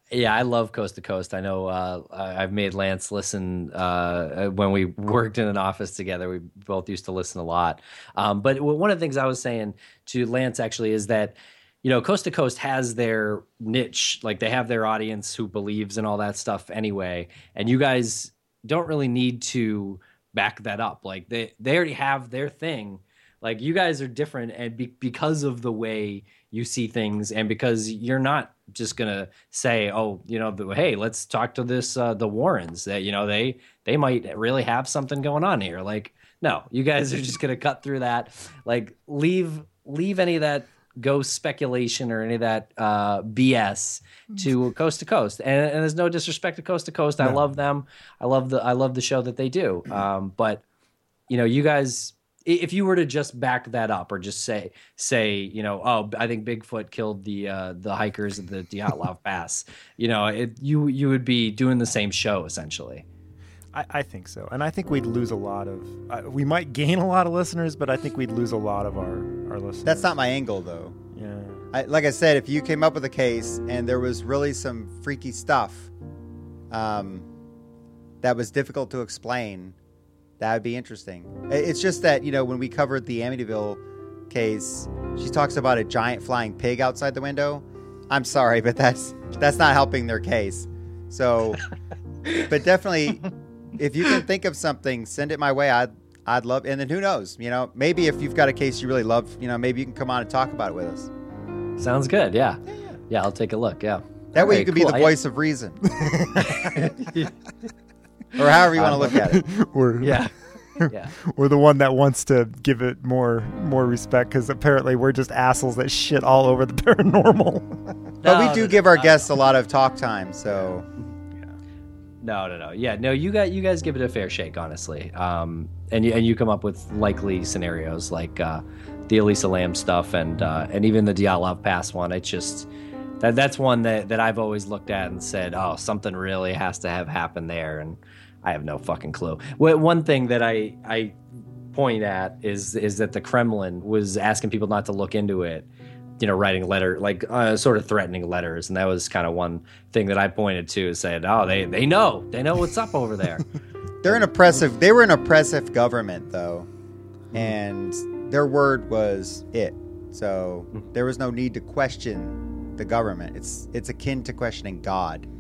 Yeah, I love Coast to Coast. I know I've made Lance listen when we worked in an office together. We both used to listen a lot. But one of the things I was saying to Lance actually is that, Coast to Coast has their niche. Like they have their audience who believes in all that stuff anyway. And you guys don't really need to back that up. Like they already have their thing. Like you guys are different, and because of the way you see things, and because you're not just gonna say, "Oh, hey, let's talk to this the Warrens." That they might really have something going on here. Like, no, you guys are just gonna cut through that. Like, leave any of that ghost speculation or any of that BS to Coast to Coast. And there's no disrespect to Coast to Coast. No. I love them. I love the show that they do. But you guys. If you were to just back that up, or just say, I think Bigfoot killed the hikers at the Dyatlov Pass, you would be doing the same show essentially. I think so, and I think we'd lose a lot of. We might gain a lot of listeners, but I think we'd lose a lot of our listeners. That's not my angle, though. Yeah. Like I said, if you came up with a case and there was really some freaky stuff, that was difficult to explain. That would be interesting. It's just that, when we covered the Amityville case, she talks about a giant flying pig outside the window. I'm sorry, but that's not helping their case. So, but definitely, if you can think of something, send it my way. I'd love, and then who knows, maybe if you've got a case you really love, maybe you can come on and talk about it with us. Sounds good. Yeah. Yeah. I'll take a look. Yeah. That way you can be the voice of reason. Or however you want to look at it. Yeah. We're the one that wants to give it more respect, because apparently we're just assholes that shit all over the paranormal. But we do give our guests a lot of talk time, so. No. Yeah, no, you guys give it a fair shake, honestly. And you come up with likely scenarios like the Elisa Lam stuff and even the Dyatlov Pass one. It's just that's one that I've always looked at and said, oh, something really has to have happened there, and I have no fucking clue. One thing that I point at is that the Kremlin was asking people not to look into it, writing sort of threatening letters, and that was kind of one thing that I pointed to and said, oh, they know what's up over there. They were an oppressive government, though, and their word was it. So there was no need to question the government. It's akin to questioning God.